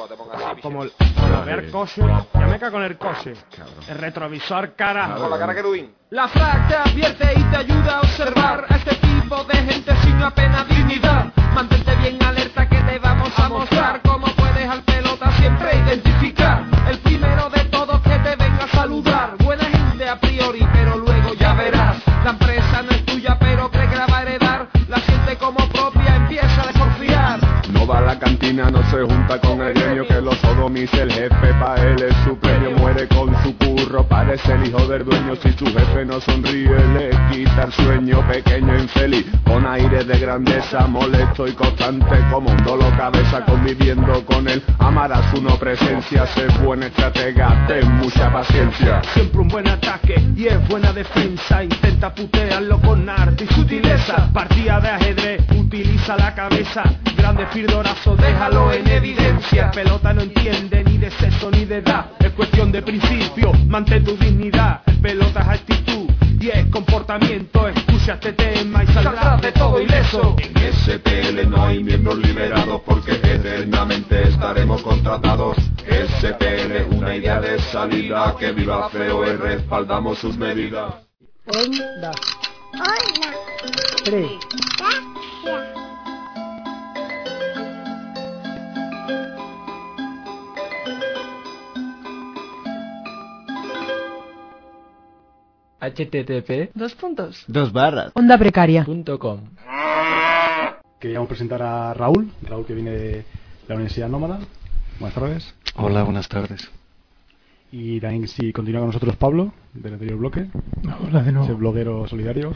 Como el, como ver coche, ya me cago en el coche. El retrovisor, carajo. Con la cara que ruin. La FRAC te advierte y te ayuda a observar a este tipo de gente sin apenas dignidad. Mantente bien alerta que te vamos a mostrar cómo puedes al pelota siempre identificar. El primero de todos que te venga a saludar. Buena gente a priori, pero luego ya verás. La empresa no es tuya, pero cree que la va a heredar. La siente como propia, empieza a desconfiar. No va a la cantina, no se junta con el gremio, que que lo sodomice el jefe, pa' él es su premio, muere con su curro, parece el hijo del dueño, si su jefe no sonríe le quita el sueño, pequeño infeliz, con aire de grandeza, molesto y constante, como un dolo cabeza, conviviendo con él, amarás su no presencia, ser buena estratega, ten mucha paciencia. Siempre un buen ataque y es buena defensa, intenta putearlo con arte y sutileza, partida de ajedrez, utiliza la cabeza, grande firdorazo, déjalo en evidencia, pelota no entiende ni de sexo ni de edad, es cuestión de principio, mantén tu dignidad, pelota es actitud y es comportamiento, escucha este tema y saldrás de todo ileso. En S P L no hay miembros liberados porque eternamente estaremos contratados. S P L, una idea de salida, que viva C O R, respaldamos sus medidas. Onda. Hola. Tres. H T T P Dos puntos. dos barras Onda precaria. punto com. Queríamos presentar a Raúl, Raúl que viene de la Universidad Nómada. Buenas tardes. Hola, buenas tardes. Y también si continúa con nosotros Pablo, del anterior bloque. Hola de nuevo. Ese bloguero solidario.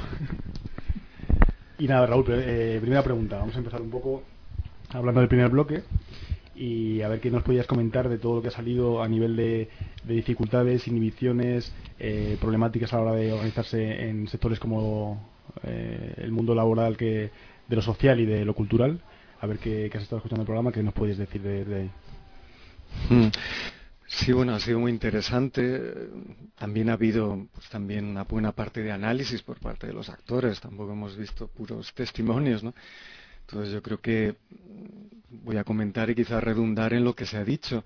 Y nada, Raúl, eh, primera pregunta. Vamos a empezar un poco hablando del primer bloque y a ver qué nos podías comentar de todo lo que ha salido a nivel de, de dificultades, inhibiciones, eh, problemáticas a la hora de organizarse en sectores como eh, el mundo laboral, que de lo social y de lo cultural. A ver qué, qué has estado escuchando el programa, qué nos puedes decir de, de ahí. Sí, bueno, ha sido muy interesante. También ha habido pues, también una buena parte de análisis por parte de los actores. Tampoco hemos visto puros testimonios, ¿no? Entonces yo creo que voy a comentar y quizá redundar en lo que se ha dicho.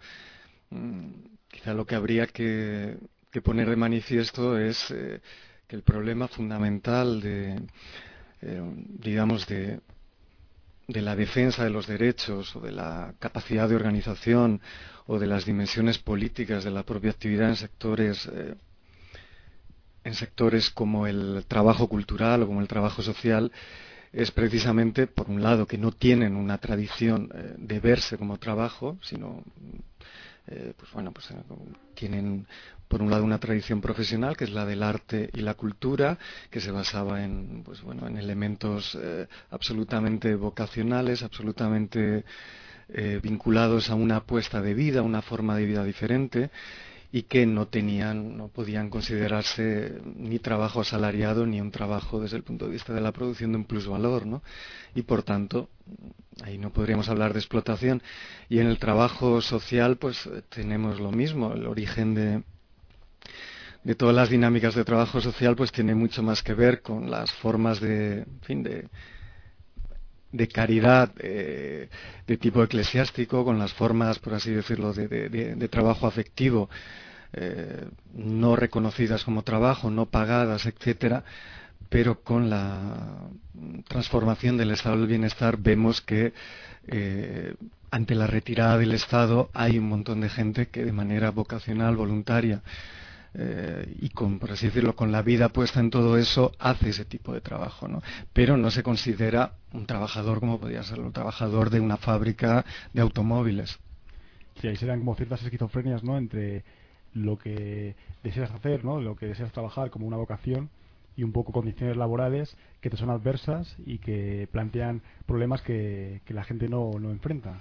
Quizá lo que habría que, que poner de manifiesto es eh, que el problema fundamental de, eh, digamos, de, de la defensa de los derechos o de la capacidad de organización o de las dimensiones políticas de la propia actividad en sectores eh, en sectores como el trabajo cultural o como el trabajo social es precisamente, por un lado, que no tienen una tradición eh, de verse como trabajo, sino eh, pues bueno, pues eh, tienen por un lado una tradición profesional que es la del arte y la cultura, que se basaba en pues bueno, en elementos eh, absolutamente vocacionales, absolutamente eh, vinculados a una apuesta de vida, una forma de vida diferente, y que no tenían, no podían considerarse ni trabajo asalariado ni un trabajo desde el punto de vista de la producción de un plusvalor, ¿no? Y por tanto, ahí no podríamos hablar de explotación. Y en el trabajo social, pues tenemos lo mismo, el origen de de todas las dinámicas de trabajo social, pues tiene mucho más que ver con las formas de, en fin, de de caridad eh, de tipo eclesiástico, con las formas, por así decirlo, de, de, de, de trabajo afectivo eh, no reconocidas como trabajo, no pagadas, etcétera, pero con la transformación del estado del bienestar vemos que eh, ante la retirada del Estado hay un montón de gente que de manera vocacional, voluntaria, Eh, y con, por así decirlo, con la vida puesta en todo eso, hace ese tipo de trabajo, ¿no? Pero no se considera un trabajador como podría ser un trabajador de una fábrica de automóviles. Sí, ahí se dan como ciertas esquizofrenias, ¿no? Entre lo que deseas hacer, ¿no? Lo que deseas trabajar como una vocación y un poco condiciones laborales que te son adversas y que plantean problemas que, que la gente no, no enfrenta.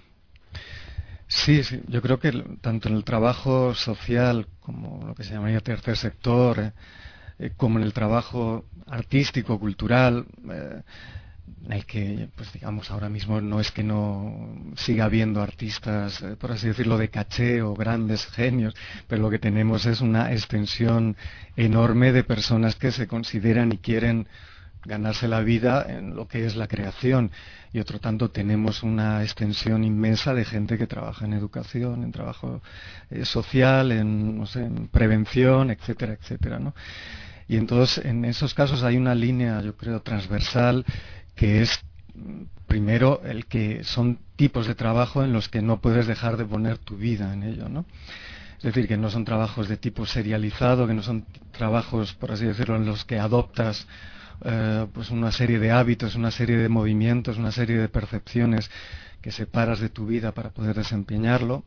Sí, sí, yo creo que tanto en el trabajo social, como lo que se llamaría tercer sector, eh, eh, como en el trabajo artístico, cultural, eh, en el que, pues digamos, ahora mismo no es que no siga habiendo artistas, eh, por así decirlo, de caché o grandes genios, pero lo que tenemos es una extensión enorme de personas que se consideran y quieren ganarse la vida en lo que es la creación, y otro tanto tenemos una extensión inmensa de gente que trabaja en educación, en trabajo eh, social, en, no sé, en prevención, etcétera, etcétera, ¿no? Y entonces en esos casos hay una línea, yo creo, transversal, que es primero el que son tipos de trabajo en los que no puedes dejar de poner tu vida en ello, ¿no? Es decir, que no son trabajos de tipo serializado, que no son trabajos, por así decirlo, en los que adoptas Eh, pues una serie de hábitos, una serie de movimientos, una serie de percepciones que separas de tu vida para poder desempeñarlo.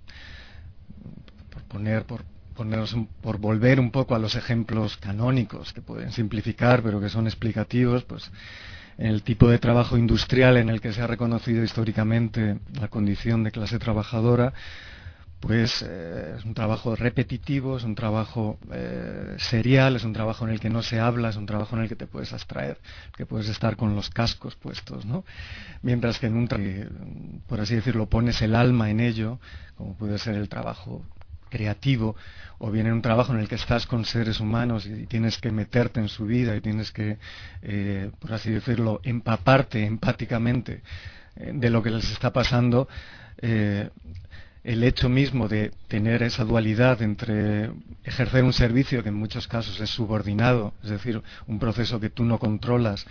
Por poner, por ponernos un, por volver un poco a los ejemplos canónicos que pueden simplificar, pero que son explicativos, pues en el tipo de trabajo industrial en el que se ha reconocido históricamente la condición de clase trabajadora, pues eh, es un trabajo repetitivo, es un trabajo eh, serial, es un trabajo en el que no se habla, es un trabajo en el que te puedes abstraer, que puedes estar con los cascos puestos, ¿no? Mientras que en un trabajo, por así decirlo, pones el alma en ello, como puede ser el trabajo creativo, o bien en un trabajo en el que estás con seres humanos y tienes que meterte en su vida y tienes que, eh, por así decirlo, empaparte empáticamente eh, de lo que les está pasando. eh, el hecho mismo de tener esa dualidad entre ejercer un servicio que en muchos casos es subordinado, es decir, un proceso que tú no controlas,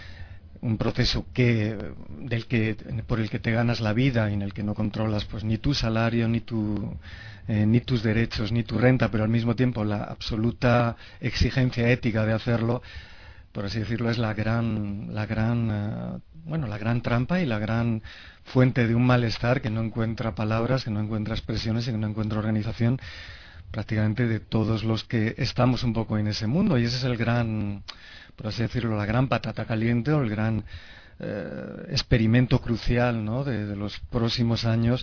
un proceso que del que por el que te ganas la vida y en el que no controlas pues ni tu salario, ni tu eh, ni tus derechos, ni tu renta, pero al mismo tiempo la absoluta exigencia ética de hacerlo, por así decirlo, es la gran la gran uh, bueno, la gran trampa y la gran fuente de un malestar que no encuentra palabras, que no encuentra expresiones y que no encuentra organización prácticamente de todos los que estamos un poco en ese mundo. Y ese es el gran, por así decirlo, la gran patata caliente o el gran eh, experimento crucial, ¿no?, de, de los próximos años,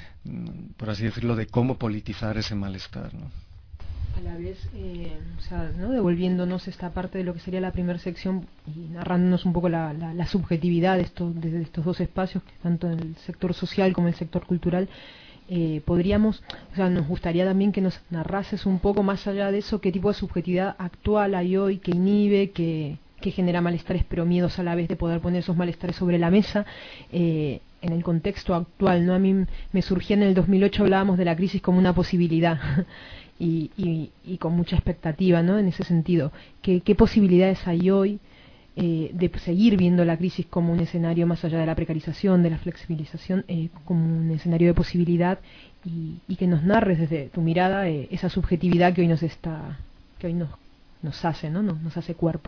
por así decirlo, de cómo politizar ese malestar, ¿no? A la vez, eh, o sea, ¿no?, devolviéndonos esta parte de lo que sería la primera sección y narrándonos un poco la, la, la subjetividad de estos, de estos dos espacios, tanto en el sector social como en el sector cultural, eh, podríamos, o sea, nos gustaría también que nos narrases un poco más allá de eso, qué tipo de subjetividad actual hay hoy, que inhibe, que, que genera malestares pero miedos a la vez de poder poner esos malestares sobre la mesa, eh, en el contexto actual, ¿no? A mí me surgía en el dos mil ocho, hablábamos de la crisis como una posibilidad. Y, y, y con mucha expectativa, ¿no?, en ese sentido. ¿Qué, qué posibilidades hay hoy eh, de seguir viendo la crisis como un escenario más allá de la precarización, de la flexibilización, eh, como un escenario de posibilidad y, y que nos narres desde tu mirada eh, esa subjetividad que hoy nos está, que hoy nos, nos hace, ¿no?, nos, nos hace cuerpo?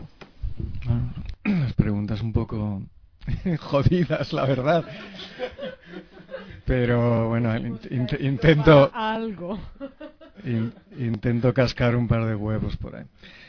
Bueno, las preguntas un poco jodidas, la verdad. Pero bueno, int intento algo. In intento cascar un par de huevos por ahí.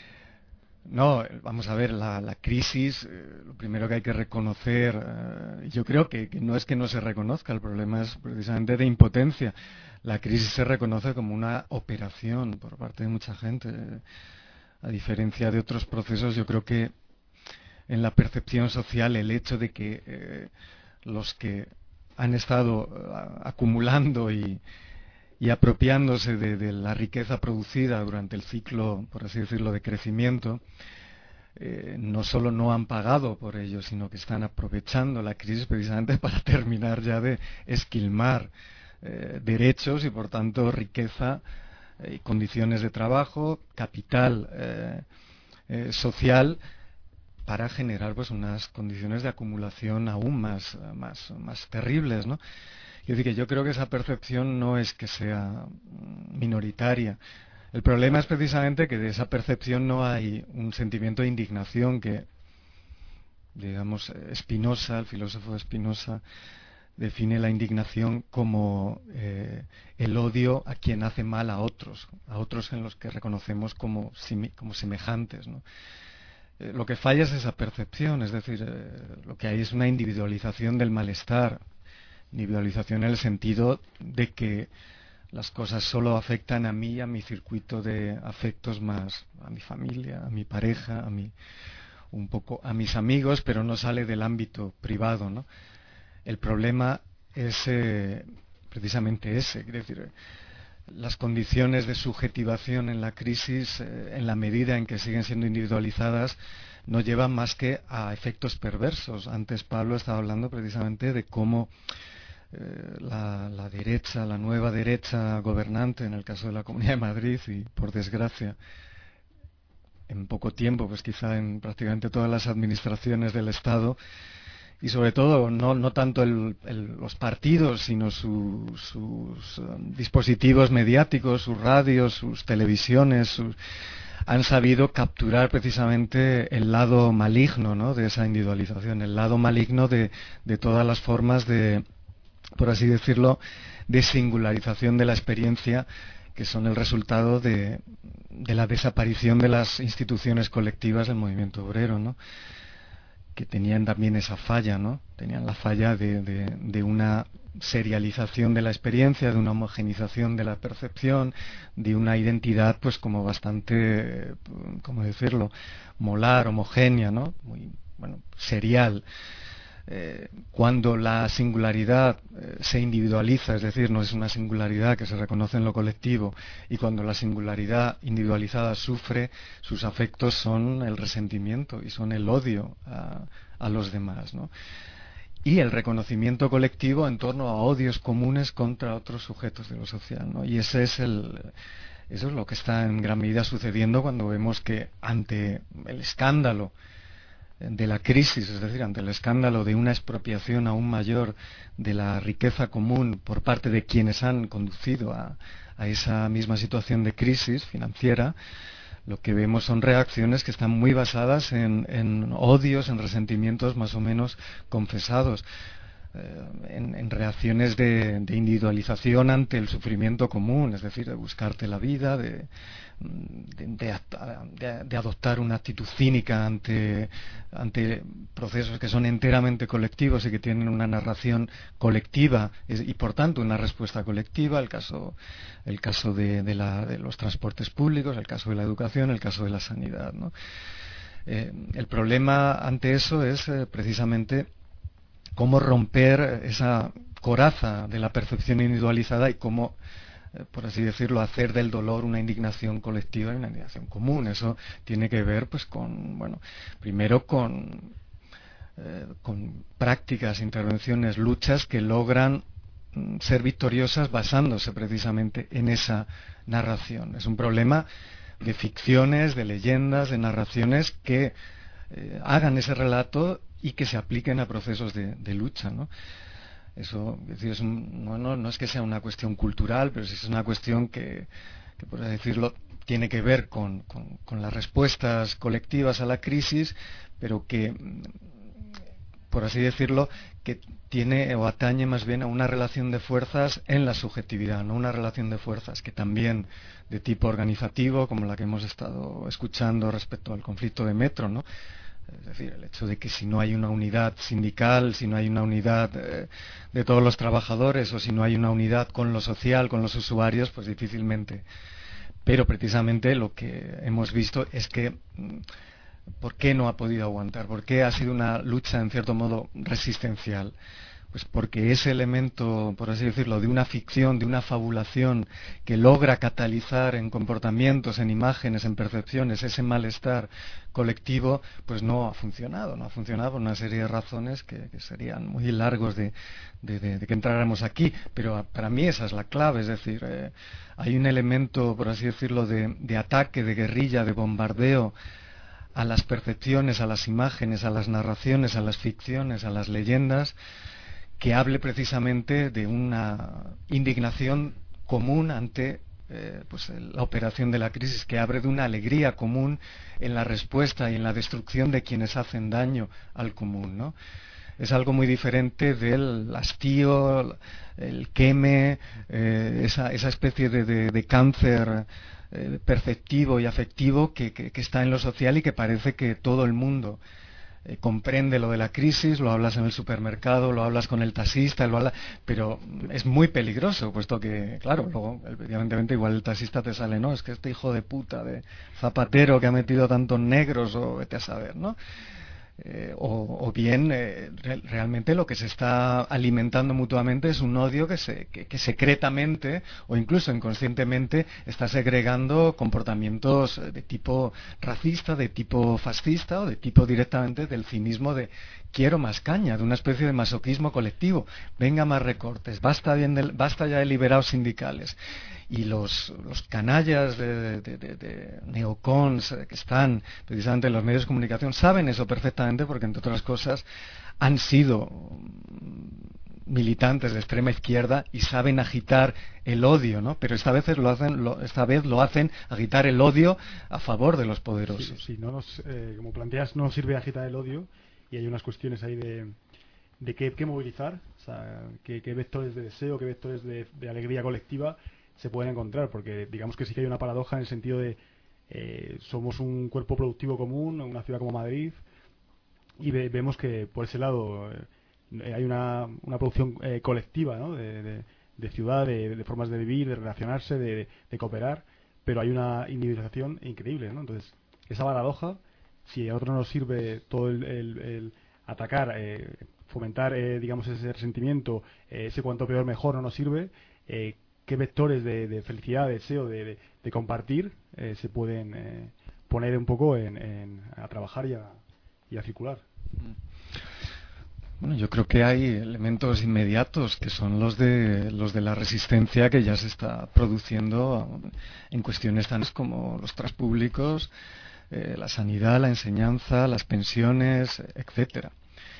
No, vamos a ver, la, la crisis, eh, lo primero que hay que reconocer, eh, yo creo que, que no es que no se reconozca, el problema es precisamente de impotencia. La crisis se reconoce como una operación por parte de mucha gente. A diferencia de otros procesos, yo creo que en la percepción social el hecho de que eh, los que han estado uh, acumulando y, y apropiándose de, de la riqueza producida durante el ciclo, por así decirlo, de crecimiento, eh, no solo no han pagado por ello, sino que están aprovechando la crisis precisamente para terminar ya de esquilmar eh, derechos y, por tanto, riqueza y eh, condiciones de trabajo, capital eh, eh, social, para generar pues unas condiciones de acumulación aún más, más, más terribles, ¿no? Es decir, que yo creo que esa percepción no es que sea minoritaria. El problema es precisamente que de esa percepción no hay un sentimiento de indignación que, digamos, Spinoza, el filósofo Spinoza, define la indignación como eh, el odio a quien hace mal a otros, a otros en los que reconocemos como, como semejantes, ¿no? Eh, lo que falla es esa percepción, es decir, eh, lo que hay es una individualización del malestar, individualización en el sentido de que las cosas solo afectan a mí, a mi circuito de afectos más, a mi familia, a mi pareja, a mi, un poco a mis amigos, pero no sale del ámbito privado, ¿no? El problema es eh, precisamente ese, es decir, las condiciones de subjetivación en la crisis, eh, en la medida en que siguen siendo individualizadas, no llevan más que a efectos perversos. Antes Pablo estaba hablando precisamente de cómo eh, la, la derecha, la nueva derecha gobernante, en el caso de la Comunidad de Madrid y, por desgracia, en poco tiempo, pues quizá en prácticamente todas las administraciones del Estado, y sobre todo no, no tanto el, el, los partidos, sino su, sus um, dispositivos mediáticos, sus radios, sus televisiones, sus, han sabido capturar precisamente el lado maligno, ¿no?, de esa individualización, el lado maligno de, de todas las formas de, por así decirlo, de singularización de la experiencia, que son el resultado de, de la desaparición de las instituciones colectivas del movimiento obrero, ¿no? Que tenían también esa falla, ¿no? Tenían la falla de, de, de una serialización de la experiencia, de una homogenización de la percepción, de una identidad, pues como bastante, ¿cómo decirlo?, molar, homogénea, ¿no? Muy, bueno, serial. Eh, cuando la singularidad eh, se individualiza, es decir, no es una singularidad que se reconoce en lo colectivo, y cuando la singularidad individualizada sufre, sus afectos son el resentimiento y son el odio a, a los demás, ¿no? Y el reconocimiento colectivo en torno a odios comunes contra otros sujetos de lo social, ¿no? Y ese es el, eso es lo que está en gran medida sucediendo cuando vemos que ante el escándalo de la crisis, es decir, ante el escándalo de una expropiación aún mayor de la riqueza común por parte de quienes han conducido a, a esa misma situación de crisis financiera, lo que vemos son reacciones que están muy basadas en, en odios, en resentimientos más o menos confesados, eh, en, en reacciones de, de individualización ante el sufrimiento común, es decir, de buscarte la vida, de De, de, de, de adoptar una actitud cínica ante, ante procesos que son enteramente colectivos y que tienen una narración colectiva y por tanto una respuesta colectiva, el caso, el caso de, de, la, de los transportes públicos, el caso de la educación, el caso de la sanidad, ¿no? Eh, el problema ante eso es eh, precisamente cómo romper esa coraza de la percepción individualizada y cómo, por así decirlo, hacer del dolor una indignación colectiva y una indignación común. Eso tiene que ver, pues, con, bueno, primero con, eh, con prácticas, intervenciones, luchas que logran mm, ser victoriosas basándose precisamente en esa narración. Es un problema de ficciones, de leyendas, de narraciones que eh, hagan ese relato y que se apliquen a procesos de, de lucha, ¿no? Eso, es decir, es un, no, no, no es que sea una cuestión cultural, pero sí es una cuestión que, que por así decirlo, tiene que ver con, con, con las respuestas colectivas a la crisis, pero que, por así decirlo, que tiene o atañe más bien a una relación de fuerzas en la subjetividad, no una relación de fuerzas que también de tipo organizativo, como la que hemos estado escuchando respecto al conflicto de Metro, ¿no? Es decir, el hecho de que si no hay una unidad sindical, si no hay una unidad eh, de todos los trabajadores o si no hay una unidad con lo social, con los usuarios, pues difícilmente. Pero precisamente lo que hemos visto es que ¿por qué no ha podido aguantar? ¿Por qué ha sido una lucha en cierto modo resistencial? Pues porque ese elemento, por así decirlo, de una ficción, de una fabulación que logra catalizar en comportamientos, en imágenes, en percepciones, ese malestar colectivo, pues no ha funcionado. No ha funcionado por una serie de razones que, que serían muy largos de, de, de, de que entráramos aquí. Pero para mí esa es la clave. Es decir, eh, hay un elemento, por así decirlo, de, de ataque, de guerrilla, de bombardeo a las percepciones, a las imágenes, a las narraciones, a las ficciones, a las leyendas, que hable precisamente de una indignación común ante eh, pues la operación de la crisis, que abre de una alegría común en la respuesta y en la destrucción de quienes hacen daño al común, ¿no? Es algo muy diferente del hastío, el queme, eh, esa, esa especie de, de, de cáncer eh, perceptivo y afectivo que, que, que está en lo social y que parece que todo el mundo Eh, comprende lo de la crisis, lo hablas en el supermercado, lo hablas con el taxista, lo habla, pero es muy peligroso, puesto que, claro, luego, evidentemente, igual el taxista te sale, no, es que este hijo de puta de Zapatero que ha metido tantos negros, o vete a saber, ¿no? Eh, o, o bien eh, re, realmente lo que se está alimentando mutuamente es un odio que, se, que, que secretamente o incluso inconscientemente está segregando comportamientos de tipo racista, de tipo fascista o de tipo directamente del cinismo de quiero más caña, de una especie de masoquismo colectivo, venga más recortes, basta, bien de, basta ya de liberados sindicales. Y los, los canallas de, de, de, de neocons que están precisamente en los medios de comunicación saben eso perfectamente, porque entre otras cosas han sido militantes de extrema izquierda y saben agitar el odio, ¿no? Pero esta vez lo hacen, lo, esta vez lo hacen agitar el odio a favor de los poderosos. Sí, sí, no nos, eh, como planteas, no sirve agitar el odio, y hay unas cuestiones ahí de de qué, qué movilizar, o sea, qué, qué vectores de deseo, qué vectores de, de alegría colectiva se pueden encontrar, porque digamos que sí que hay una paradoja en el sentido de eh, somos un cuerpo productivo común, una ciudad como Madrid, y ve, vemos que por ese lado eh, hay una, una producción eh, colectiva, ¿no? de, de, de ciudad, de, de formas de vivir, de relacionarse, de, de, de cooperar, pero hay una individualización increíble, ¿no? Entonces, esa paradoja, si a otro no nos sirve todo el, el, el atacar, eh, fomentar, eh, digamos, ese resentimiento, eh, ese cuanto peor mejor no nos sirve, eh, qué vectores de, de felicidad, de deseo, de, de, de compartir eh, se pueden eh, poner un poco en, en, a trabajar y a, y a circular. Bueno, yo creo que hay elementos inmediatos que son los de los de la resistencia que ya se está produciendo en cuestiones tan como los transpúblicos, eh, la sanidad, la enseñanza, las pensiones, etcétera.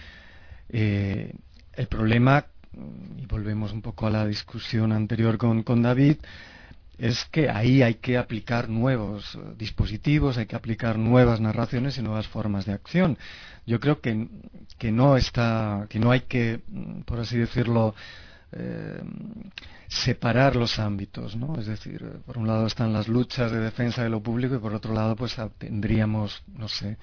Eh, el problema, y volvemos un poco a la discusión anterior con, con David, es que ahí hay que aplicar nuevos dispositivos, hay que aplicar nuevas narraciones y nuevas formas de acción. Yo creo que, que no está, que no hay que, por así decirlo, eh, separar los ámbitos, ¿no? Es decir, por un lado están las luchas de defensa de lo público y por otro lado, pues tendríamos, no sé,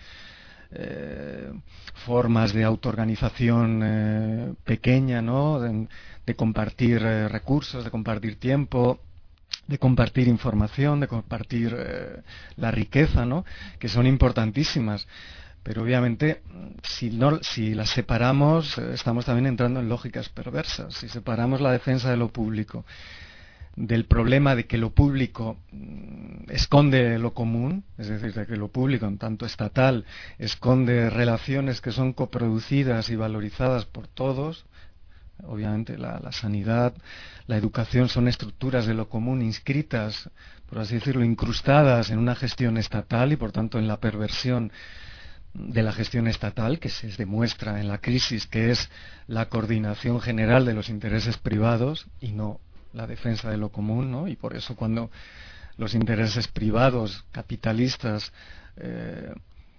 eh, formas de autoorganización eh, pequeña, ¿no? De, de compartir eh, recursos, de compartir tiempo, de compartir información, de compartir eh, la riqueza, ¿no? Que son importantísimas. Pero obviamente, si, no, si las separamos, eh, estamos también entrando en lógicas perversas. Si separamos la defensa de lo público del problema de que lo público mm, esconde lo común, es decir, de que lo público, en tanto estatal, esconde relaciones que son coproducidas y valorizadas por todos. Obviamente la, la sanidad, la educación son estructuras de lo común inscritas, por así decirlo, incrustadas en una gestión estatal y por tanto en la perversión de la gestión estatal, que se demuestra en la crisis, que es la coordinación general de los intereses privados y no la defensa de lo común, ¿no? Y por eso cuando los intereses privados, capitalistas, eh,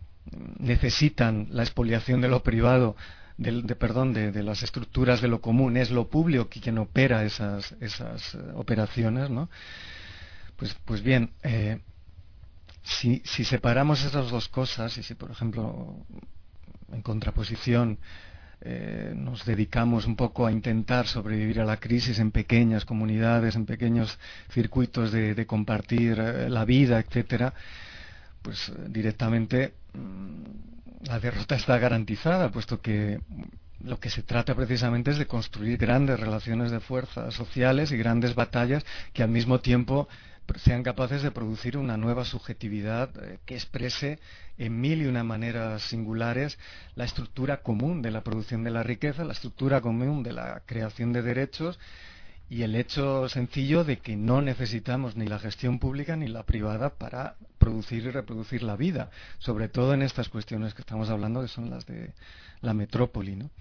necesitan la expoliación de lo privado, de, de perdón, de, de las estructuras de lo común, es lo público quien opera esas, esas uh, operaciones, ¿no? Pues, pues bien, eh, si, si separamos esas dos cosas y si, por ejemplo, en contraposición, Eh, nos dedicamos un poco a intentar sobrevivir a la crisis en pequeñas comunidades, en pequeños circuitos de, de compartir eh, la vida, etcétera, pues eh, directamente mmm, la derrota está garantizada, puesto que lo que se trata precisamente es de construir grandes relaciones de fuerza sociales y grandes batallas que al mismo tiempo sean capaces de producir una nueva subjetividad eh, que exprese en mil y una maneras singulares la estructura común de la producción de la riqueza, la estructura común de la creación de derechos y el hecho sencillo de que no necesitamos ni la gestión pública ni la privada para producir y reproducir la vida, sobre todo en estas cuestiones que estamos hablando, que son las de la metrópoli, ¿no?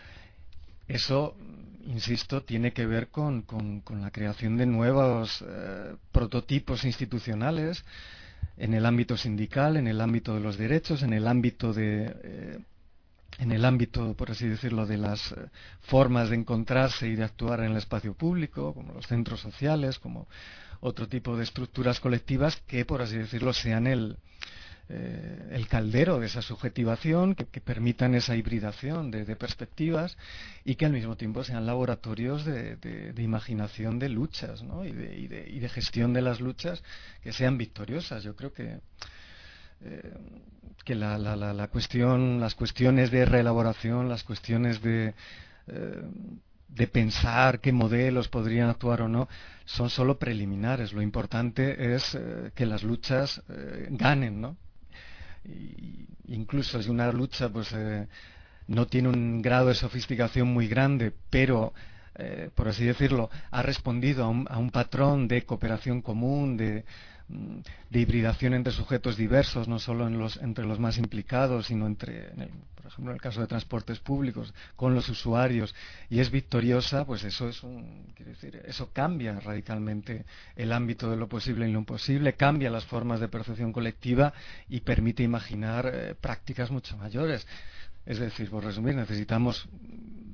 Eso, insisto, tiene que ver con, con, con la creación de nuevos eh, prototipos institucionales en el ámbito sindical, en el ámbito de los derechos, en el ámbito de, eh, en el ámbito, por así decirlo, de las eh, formas de encontrarse y de actuar en el espacio público, como los centros sociales, como otro tipo de estructuras colectivas que, por así decirlo, sean el Eh, el caldero de esa subjetivación, que, que permitan esa hibridación de, de perspectivas y que al mismo tiempo sean laboratorios de, de, de imaginación de luchas, ¿no? y, de, y, de, y de gestión de las luchas que sean victoriosas. Yo creo que eh, que la, la, la, la cuestión, las cuestiones de reelaboración, las cuestiones de eh, de pensar qué modelos podrían actuar o no, son solo preliminares. Lo importante es eh, que las luchas eh, ganen, ¿no? Y, incluso si una lucha pues eh, no tiene un grado de sofisticación muy grande, pero eh, por así decirlo, ha respondido a un, a un patrón de cooperación común, de, de hibridación entre sujetos diversos, no solo en los, entre los más implicados, sino entre, en el, por ejemplo, en el caso de transportes públicos, con los usuarios, y es victoriosa, pues eso es un, quiero decir, eso cambia radicalmente el ámbito de lo posible y lo imposible, cambia las formas de percepción colectiva y permite imaginar eh, prácticas mucho mayores. Es decir, por resumir, necesitamos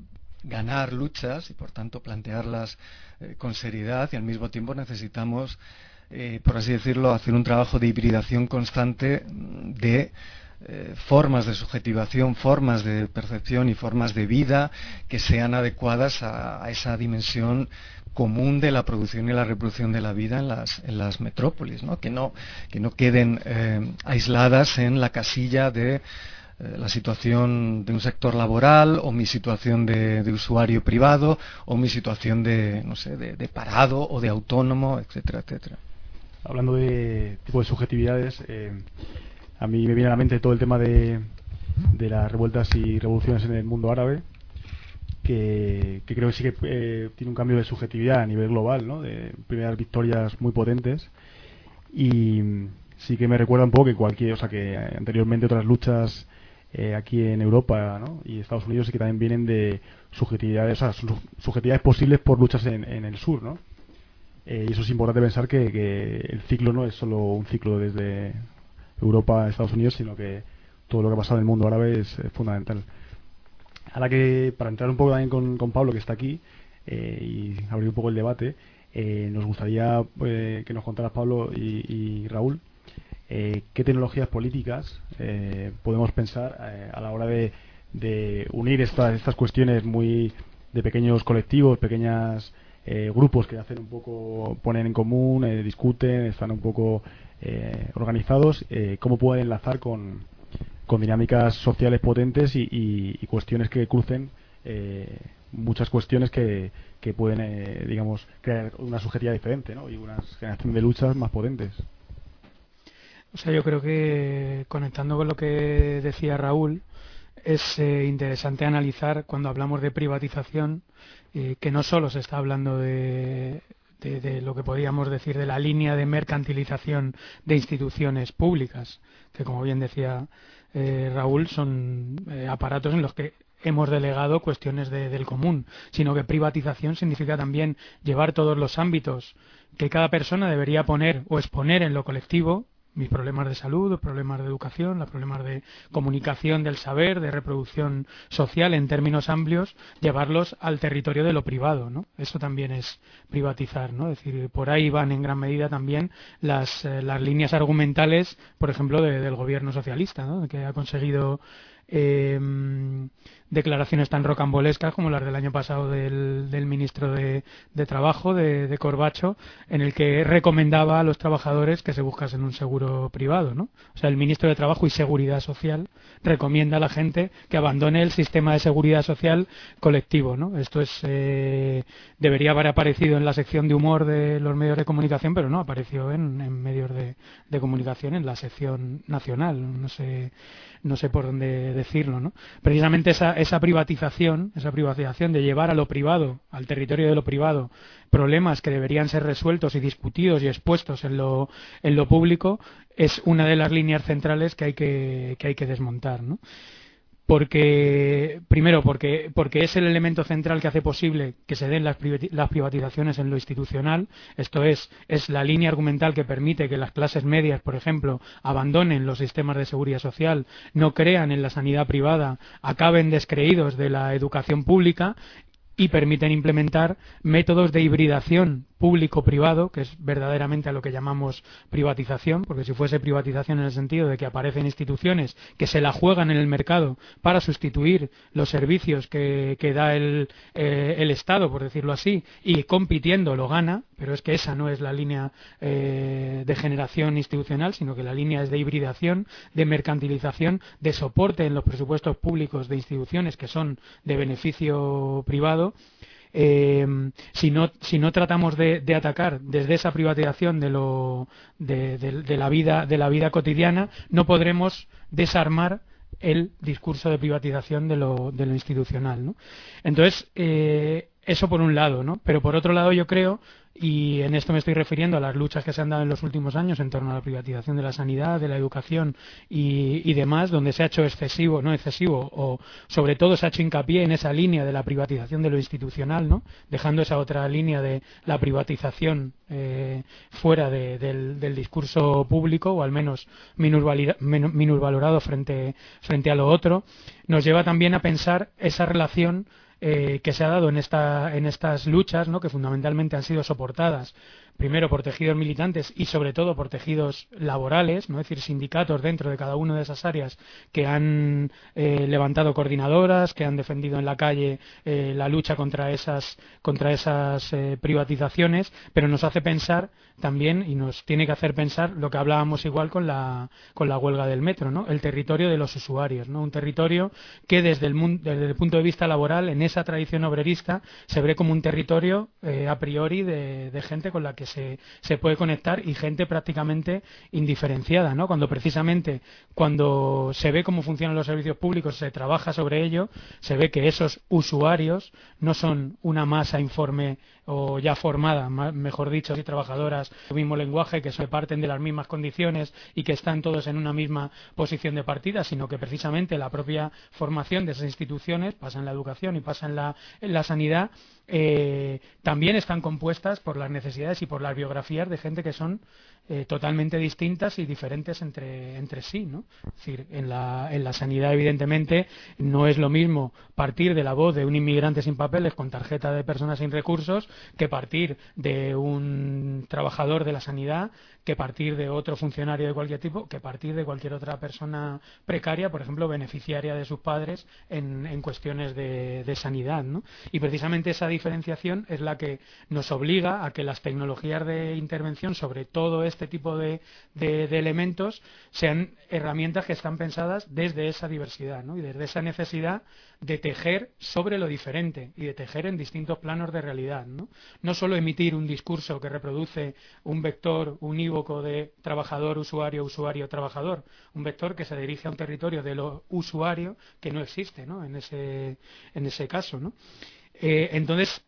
ganar luchas y por tanto plantearlas eh, con seriedad, y al mismo tiempo necesitamos, eh, por así decirlo, hacer un trabajo de hibridación constante de eh, formas de subjetivación, formas de percepción y formas de vida que sean adecuadas a, a esa dimensión común de la producción y la reproducción de la vida en las, en las metrópolis, ¿no? Que no, que no queden eh, aisladas en la casilla de la situación de un sector laboral, o mi situación de, de usuario privado, o mi situación de, no sé, de, de parado o de autónomo, etcétera, etcétera. Hablando de tipo de subjetividades, eh, a mí me viene a la mente todo el tema de, de las revueltas y revoluciones en el mundo árabe, que, que creo que sí que eh, tiene un cambio de subjetividad a nivel global, ¿no? De primeras victorias muy potentes, y sí que me recuerda un poco que cualquier, o sea, que anteriormente otras luchas Eh, aquí en Europa, ¿no? Y Estados Unidos, y que también vienen de subjetividades, o sea, su, subjetividades posibles por luchas en, en el sur, ¿no? Eh, y eso es importante pensar que, que el ciclo no es solo un ciclo desde Europa a Estados Unidos, sino que todo lo que ha pasado en el mundo árabe es, es fundamental. Ahora que, para entrar un poco también con, con Pablo, que está aquí, eh, y abrir un poco el debate, eh, nos gustaría eh, que nos contaras, Pablo y, y Raúl, Eh, qué tecnologías políticas eh, podemos pensar eh, a la hora de, de unir esta, estas cuestiones muy de pequeños colectivos, pequeños eh, grupos que hacen un poco, ponen en común, eh, discuten, están un poco eh, organizados, eh, cómo pueden enlazar con, con dinámicas sociales potentes y, y, y cuestiones que crucen eh, muchas cuestiones que, que pueden, eh, digamos, crear una subjetividad diferente, ¿no? Y una generación de luchas más potentes. O sea, yo creo que, conectando con lo que decía Raúl, es eh, interesante analizar, cuando hablamos de privatización, eh, que no solo se está hablando de, de, de lo que podríamos decir de la línea de mercantilización de instituciones públicas, que, como bien decía eh, Raúl, son eh, aparatos en los que hemos delegado cuestiones de, del común, sino que privatización significa también llevar todos los ámbitos que cada persona debería poner o exponer en lo colectivo, mis problemas de salud, los problemas de educación, los problemas de comunicación del saber, de reproducción social en términos amplios, llevarlos al territorio de lo privado, ¿no? Eso también es privatizar, ¿no? Es decir, por ahí van en gran medida también las, eh, las líneas argumentales, por ejemplo, de, del gobierno socialista, ¿no? Que ha conseguido eh, declaraciones tan rocambolescas como las del año pasado del, del ministro de, de Trabajo, de, de Corbacho, en el que recomendaba a los trabajadores que se buscasen un seguro privado, ¿no? O sea, el ministro de Trabajo y Seguridad Social recomienda a la gente que abandone el sistema de seguridad social colectivo, ¿no? Esto es eh, debería haber aparecido en la sección de humor de los medios de comunicación, pero no, apareció en, en medios de, de comunicación, en la sección nacional, no sé, no sé por dónde decirlo, ¿no? Precisamente esa, esa privatización, esa privatización de llevar a lo privado, al territorio de lo privado, problemas que deberían ser resueltos y discutidos y expuestos en lo, en lo público, es una de las líneas centrales que hay que, que hay que desmontar, ¿no? Porque, primero, porque, porque es el elemento central que hace posible que se den las, las privatizaciones en lo institucional. Esto es, es la línea argumental que permite que las clases medias, por ejemplo, abandonen los sistemas de seguridad social, no crean en la sanidad privada, acaben descreídos de la educación pública y permiten implementar métodos de hibridación público-privado, que es verdaderamente a lo que llamamos privatización, porque si fuese privatización en el sentido de que aparecen instituciones que se la juegan en el mercado para sustituir los servicios que, que da el, eh, el Estado, por decirlo así, y compitiendo lo gana, pero es que esa no es la línea eh, de generación institucional, sino que la línea es de hibridación, de mercantilización, de soporte en los presupuestos públicos de instituciones que son de beneficio privado. Eh, si no si no tratamos de, de atacar desde esa privatización de lo de, de, de la vida de la vida cotidiana, no podremos desarmar el discurso de privatización de lo, de lo institucional, ¿no? Entonces, eh, eso por un lado, ¿no? Pero por otro lado yo creo, y en esto me estoy refiriendo a las luchas que se han dado en los últimos años en torno a la privatización de la sanidad, de la educación y, y demás, donde se ha hecho excesivo, no excesivo, o sobre todo se ha hecho hincapié en esa línea de la privatización de lo institucional, ¿no? Dejando esa otra línea de la privatización eh, fuera de, del, del discurso público, o al menos minusvalorado frente, frente a lo otro, nos lleva también a pensar esa relación eh, que se ha dado en, esta, en estas luchas, ¿no? Que fundamentalmente han sido soportadas primero por tejidos militantes y sobre todo por tejidos laborales, ¿no? Es decir, sindicatos dentro de cada una de esas áreas que han eh, levantado coordinadoras, que han defendido en la calle eh, la lucha contra esas, contra esas eh, privatizaciones, pero nos hace pensar también y nos tiene que hacer pensar lo que hablábamos igual con la, con la huelga del metro, ¿no? El territorio de los usuarios, ¿no? Un territorio que desde el, desde el punto de vista laboral, en esa tradición obrerista, se ve como un territorio eh, a priori de, de gente con la que Se, se puede conectar y gente prácticamente indiferenciada, ¿no? Cuando precisamente cuando se ve cómo funcionan los servicios públicos, se trabaja sobre ello, se ve que esos usuarios no son una masa informe o ya formada, mejor dicho, y trabajadoras del mismo lenguaje, que se parten de las mismas condiciones y que están todos en una misma posición de partida, sino que precisamente la propia formación de esas instituciones, pasa en la educación y pasa en la, en la sanidad, eh, también están compuestas por las necesidades y por las biografías de gente que son eh, totalmente distintas y diferentes entre, entre sí, ¿no? Es decir, en la, en la sanidad, evidentemente, no es lo mismo partir de la voz de un inmigrante sin papeles con tarjeta de personas sin recursos que partir de un trabajador de la sanidad, que partir de otro funcionario de cualquier tipo, que partir de cualquier otra persona precaria, por ejemplo, beneficiaria de sus padres en, en cuestiones de, de sanidad, ¿no? Y precisamente esa diferenciación es la que nos obliga a que las tecnologías de intervención sobre todo este tipo de, de, de elementos sean herramientas que están pensadas desde esa diversidad, ¿no? Y desde esa necesidad de tejer sobre lo diferente y de tejer en distintos planos de realidad, ¿no? No solo emitir un discurso que reproduce un vector unívoco de trabajador, usuario, usuario, trabajador, un vector que se dirige a un territorio de lo usuario que no existe, ¿no? En ese, en ese caso, ¿no? Eh, entonces,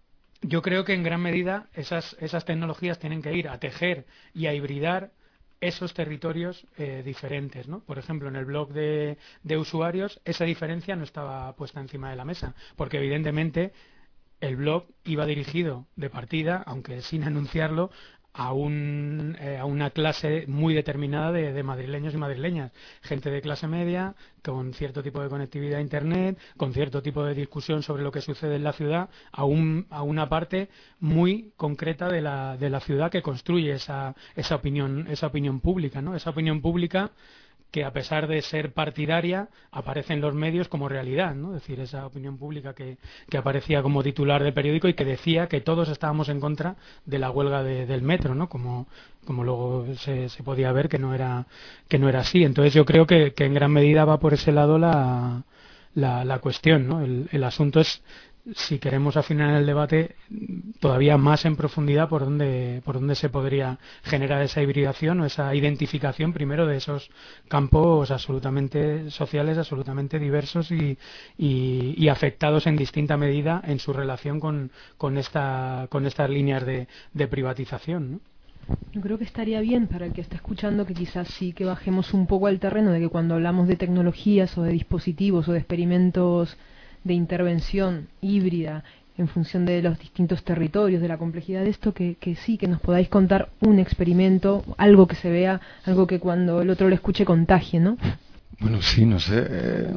yo creo que en gran medida esas, esas tecnologías tienen que ir a tejer y a hibridar esos territorios eh, diferentes, ¿no? Por ejemplo, en el blog de, de usuarios esa diferencia no estaba puesta encima de la mesa, porque evidentemente el blog iba dirigido de partida, aunque sin anunciarlo, a, un, eh, a una clase muy determinada de, de madrileños y madrileñas, gente de clase media, con cierto tipo de conectividad a Internet, con cierto tipo de discusión sobre lo que sucede en la ciudad, a, un, a una parte muy concreta de la, de la ciudad que construye esa, esa, opinión, esa opinión pública, ¿no? Esa opinión pública que a pesar de ser partidaria aparece en los medios como realidad, ¿no? Es decir, esa opinión pública que, que aparecía como titular de periódico y que decía que todos estábamos en contra de la huelga de, del metro, ¿no? Como, como luego se, se podía ver que no era que no era así. Entonces yo creo que, que en gran medida va por ese lado la, la, la cuestión, ¿no? El, el asunto es, si queremos afinar el debate todavía más en profundidad, por dónde por dónde se podría generar esa hibridación o esa identificación primero de esos campos absolutamente sociales, absolutamente diversos y, y, y afectados en distinta medida en su relación con, con, esta, con estas líneas de, de privatización, ¿no? Yo creo que estaría bien para el que está escuchando que quizás sí que bajemos un poco al terreno de que cuando hablamos de tecnologías o de dispositivos o de experimentos de intervención híbrida en función de los distintos territorios, de la complejidad de esto, que, que sí, que nos podáis contar un experimento, algo que se vea, algo que cuando el otro lo escuche contagie, ¿no? Bueno, sí, no sé. Eh,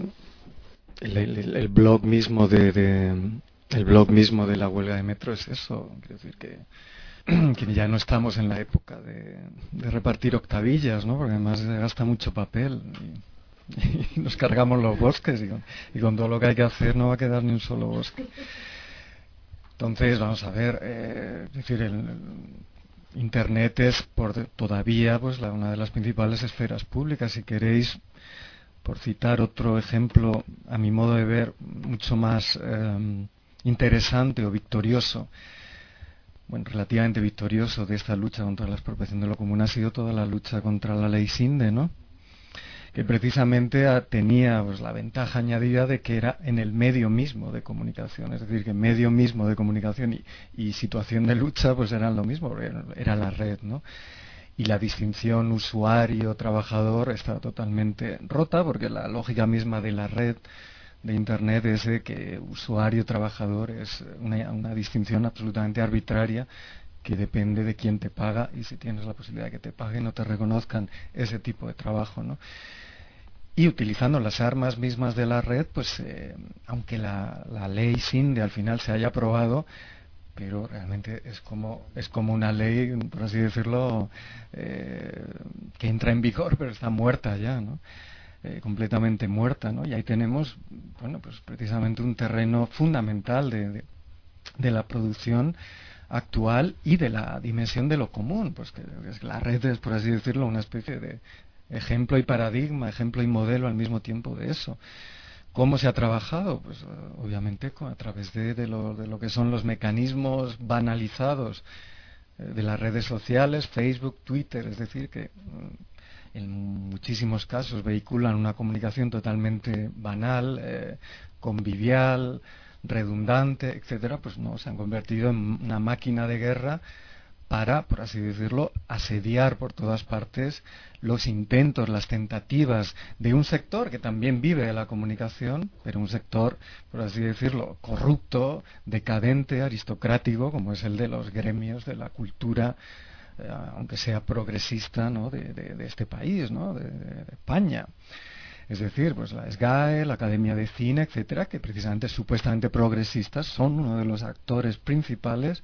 el, el, el blog mismo de, de el blog mismo de la huelga de metro es eso. Quiero decir que, que ya no estamos en la época de, de repartir octavillas, ¿no? Porque además se gasta mucho papel. Y, y nos cargamos los bosques y con, y con todo lo que hay que hacer no va a quedar ni un solo bosque. Entonces vamos a ver, eh, es decir, el, el Internet es por todavía pues la, una de las principales esferas públicas. Si queréis, por citar otro ejemplo a mi modo de ver mucho más eh, interesante o victorioso, bueno, relativamente victorioso de esta lucha contra la expropiación de lo común ha sido toda la lucha contra la ley Sinde, ¿no? Que precisamente tenía pues la ventaja añadida de que era en el medio mismo de comunicación, es decir, que medio mismo de comunicación y, y situación de lucha pues eran lo mismo, era la red, ¿no? Y la distinción usuario-trabajador está totalmente rota porque la lógica misma de la red de Internet es de que usuario-trabajador es una, una distinción absolutamente arbitraria que depende de quién te paga y si tienes la posibilidad de que te paguen o te reconozcan ese tipo de trabajo, ¿no? y utilizando las armas mismas de la red, pues eh, aunque la, la ley Sinde al final se haya aprobado, pero realmente es como es como una ley, por así decirlo, eh, que entra en vigor, pero está muerta ya, ¿no? Eh, completamente muerta, ¿no? Y ahí tenemos, bueno, pues precisamente un terreno fundamental de, de, de la producción actual y de la dimensión de lo común, pues que, que la red es, por así decirlo, una especie de ejemplo y paradigma, ejemplo y modelo al mismo tiempo de eso. ¿Cómo se ha trabajado? Pues obviamente a través de, de, lo, de lo que son los mecanismos banalizados eh, de las redes sociales, Facebook, Twitter, es decir, que en muchísimos casos vehiculan una comunicación totalmente banal, eh, convivial, redundante, etcétera, pues no, se han convertido en una máquina de guerra para, por así decirlo, asediar por todas partes los intentos, las tentativas de un sector que también vive de la comunicación, pero un sector, por así decirlo, corrupto, decadente, aristocrático, como es el de los gremios de la cultura, eh, aunque sea progresista, ¿no?, de, de, de este país, ¿no?, de, de España. Es decir, pues la SGAE, la Academia de Cine, etcétera, que precisamente supuestamente progresistas son uno de los actores principales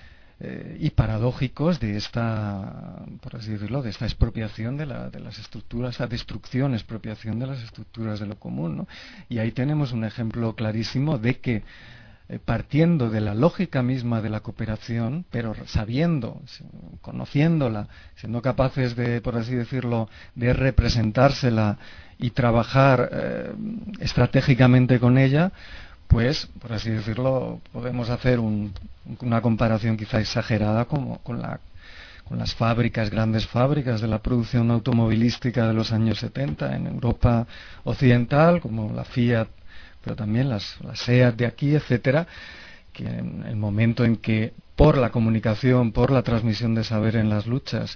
eh, y paradójicos de esta, por así decirlo, de esta expropiación de, la, de las estructuras, esa destrucción, expropiación de las estructuras de lo común, ¿no? Y ahí tenemos un ejemplo clarísimo de que eh, partiendo de la lógica misma de la cooperación, pero sabiendo, conociéndola, siendo capaces de, por así decirlo, de representársela y trabajar eh, estratégicamente con ella, pues, por así decirlo, podemos hacer un, una comparación quizá exagerada como, con, la, con las fábricas, grandes fábricas de la producción automovilística de los años setenta en Europa occidental, como la Fiat, pero también las, las SEAT de aquí, etcétera, que en el momento en que por la comunicación, por la transmisión de saber en las luchas,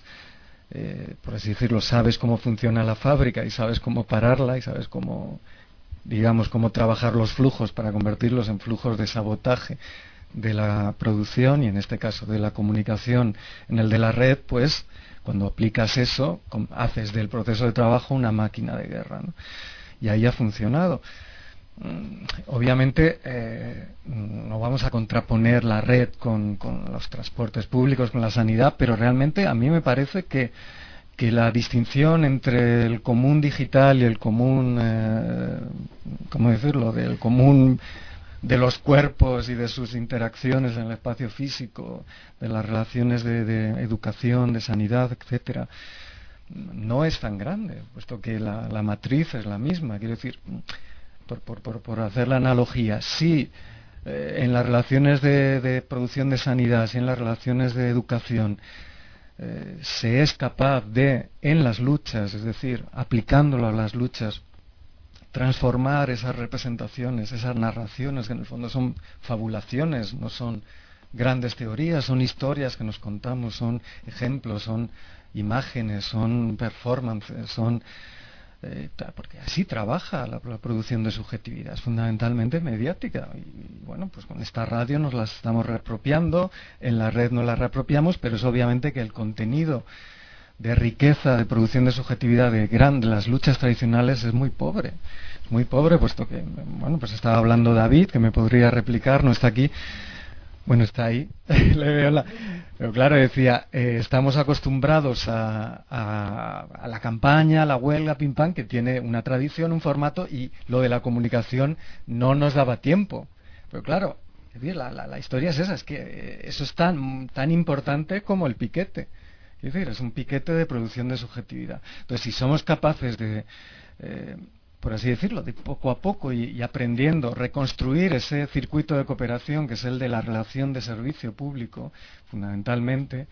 eh, por así decirlo, sabes cómo funciona la fábrica y sabes cómo pararla y sabes cómo, digamos, cómo trabajar los flujos para convertirlos en flujos de sabotaje de la producción y en este caso de la comunicación en el de la red, pues cuando aplicas eso, haces del proceso de trabajo una máquina de guerra, ¿no? Y ahí ha funcionado. Obviamente eh, no vamos a contraponer la red con, con los transportes públicos, con la sanidad, pero realmente a mí me parece que, que la distinción entre el común digital y el común, eh, ¿cómo decirlo?, del común de los cuerpos y de sus interacciones en el espacio físico, de las relaciones de, de educación, de sanidad, etcétera, no es tan grande, puesto que la, la matriz es la misma. Quiero decir, Por, por, por, por hacer la analogía, si eh, en las relaciones de, de producción de sanidad, si en las relaciones de educación eh, se es capaz de, en las luchas, es decir, aplicándolo a las luchas, transformar esas representaciones, esas narraciones, que en el fondo son fabulaciones, no son grandes teorías, son historias que nos contamos, son ejemplos, son imágenes, son performances, son... Eh, porque así trabaja la, la producción de subjetividad, es fundamentalmente mediática y, y bueno, pues con esta radio nos la estamos reapropiando, en la red no la reapropiamos, pero es obviamente que el contenido de riqueza de producción de subjetividad de, gran, de las luchas tradicionales es muy pobre, es muy pobre, puesto que, bueno, pues estaba hablando David, que me podría replicar, no está aquí. Bueno, está ahí, le veo la... Pero claro, decía, eh, estamos acostumbrados a, a, a la campaña, a la huelga, pim pam, que tiene una tradición, un formato, y lo de la comunicación no nos daba tiempo. Pero claro, es decir, la, la, la historia es esa, es que eso es tan, tan importante como el piquete. Es decir, es un piquete de producción de subjetividad. Entonces, si somos capaces de... Eh, por así decirlo, de poco a poco y, y aprendiendo, reconstruir ese circuito de cooperación que es el de la relación de servicio público, fundamentalmente,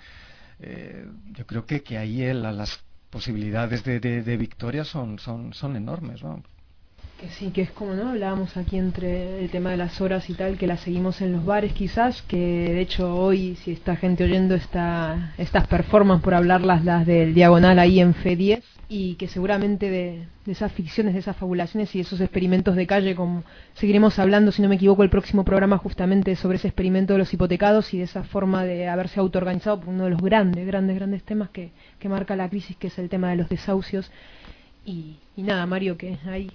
eh, yo creo que, que ahí el, las posibilidades de, de, de victoria son, son, son enormes, ¿no? Que sí, que es como, ¿no? Hablábamos aquí entre el tema de las horas y tal, que las seguimos en los bares quizás, que de hecho hoy, si está gente oyendo esta, estas performances, por hablarlas, las del Diagonal ahí en F diez, y que seguramente de, de esas ficciones, de esas fabulaciones y esos experimentos de calle, como seguiremos hablando, si no me equivoco, el próximo programa justamente sobre ese experimento de los hipotecados y de esa forma de haberse autoorganizado por uno de los grandes, grandes, grandes temas que, que marca la crisis, que es el tema de los desahucios. Y, y nada, Mario, que hay.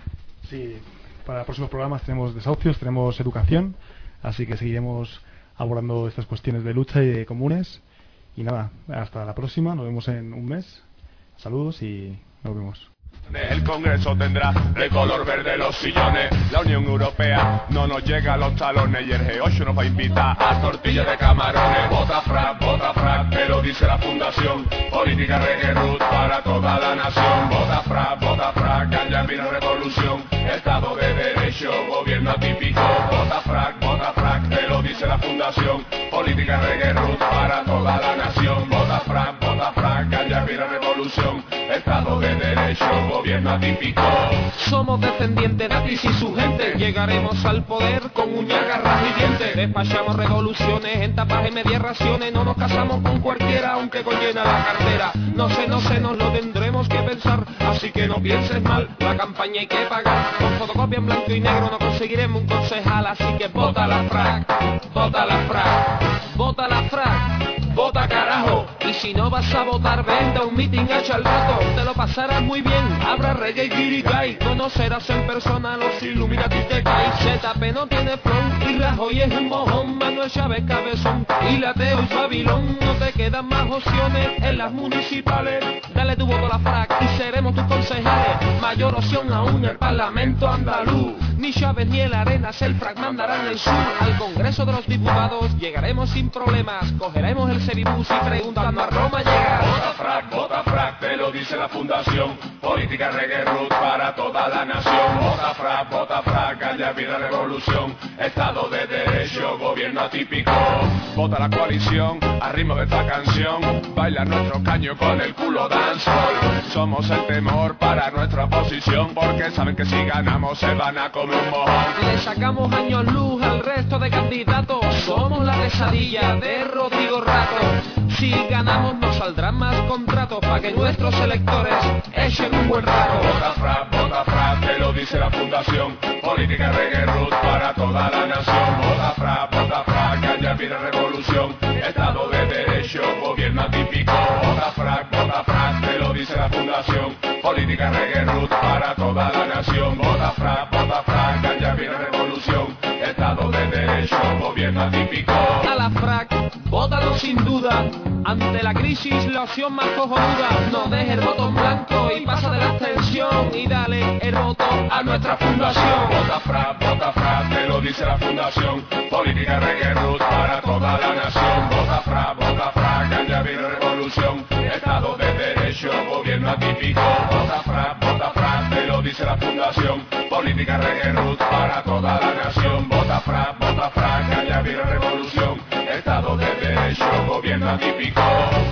Sí, para próximos programas tenemos desahucios, tenemos educación, así que seguiremos abordando estas cuestiones de lucha y de comunes. Y nada, hasta la próxima, nos vemos en un mes. Saludos y nos vemos. El Congreso tendrá de color verde los sillones. La Unión Europea no nos llega a los talones. Y el G ocho nos va a invitar a tortillas de camarones. Vota frac, vota frac, te lo dice la Fundación Política Reggae Root para toda la nación. Vota frac, vota frac, calla mira revolución. Estado de derecho, gobierno atípico. Vota frac, vota frac, te lo dice la Fundación Política Reggae Root para toda la nación. Vota frac, vota frac, calla mira revolución. Estado de derecho, gobierno atípico. Somos descendientes de Atis y su gente. Llegaremos al poder con uñas, garras y dientes. Despachamos revoluciones en tapas y medias raciones. No nos casamos con cualquiera aunque con llena la cartera. No sé, no sé, nos lo tendremos que pensar. Así que no pienses mal, la campaña hay que pagar. Con fotocopia en blanco y negro no conseguiremos un concejal. Así que vota la frac, vota la frac, vota la frac, vota carajo. Y si no vas a votar, vente a un meeting hecho al rato. Te lo pasarás muy bien, habrá reggae y guirigay. Conocerás en persona los Illuminati de Kai. Z P no tiene flow y Rajoy es un mojón. Manuel Chávez cabezón y Lateo y Babilón. No te quedan más opciones en las municipales. Dale tu voto a la frac y seremos tus concejales. Mayor opción aún el Parlamento andaluz. Ni Chávez ni el Arenas el frac mandarán el sur. Al Congreso de los Diputados llegaremos sin problemas. Cogeremos el Ceribus y preguntando a Roma llegar. Vota frac, vota frac, te lo dice la Fundación Política Reggae Root para toda la nación. Vota frac, vota frac, calla vida revolución. Estado de derecho, gobierno atípico. Vota la coalición, a ritmo de esta canción. Baila nuestro caño con el culo dancehall. Somos el temor para nuestra oposición, porque saben que si ganamos se van a comer un mojón. Le sacamos años luz al resto de candidatos. Somos la pesadilla de Rodrigo Rato. Si ganamos nos saldrán más contratos para que nuestros electores echen un buen rato. Vota frac, vota frac, te lo dice la Fundación Política Reggae Root para toda la nación. Vota frac, vota frac, calla vida revolución. Estado de derecho, gobierno atípico. Vota frac, vota frac, te lo dice la Fundación Política Reggae Root para toda la nación. Vota frac, vota frac, calla vida revolución. Estado de derecho, gobierno atípico. A la frac, vótalo sin duda. Ante la crisis, la opción más cojonuda. No dejes el voto en blanco y pasa de la abstención. Y dale el voto a nuestra fundación. Vota frac, vota frac, te lo dice la Fundación Política Reggae Root para toda la nación. Vota frac, vota frac, calla vida revolución. Estado de derecho, gobierno atípico. Vota frac, vota frac, te lo dice la Fundación Política Reggae Root para toda la nación. Vota frac, vota frac, calla vida revolución. Estado de derecho, gobierno atípico.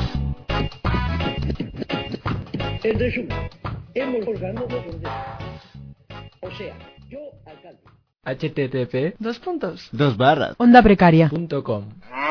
En resumen, hemos ganado por desigualdad. O sea, yo, alcalde. H T T P Dos puntos. Dos barras. Onda precaria. punto com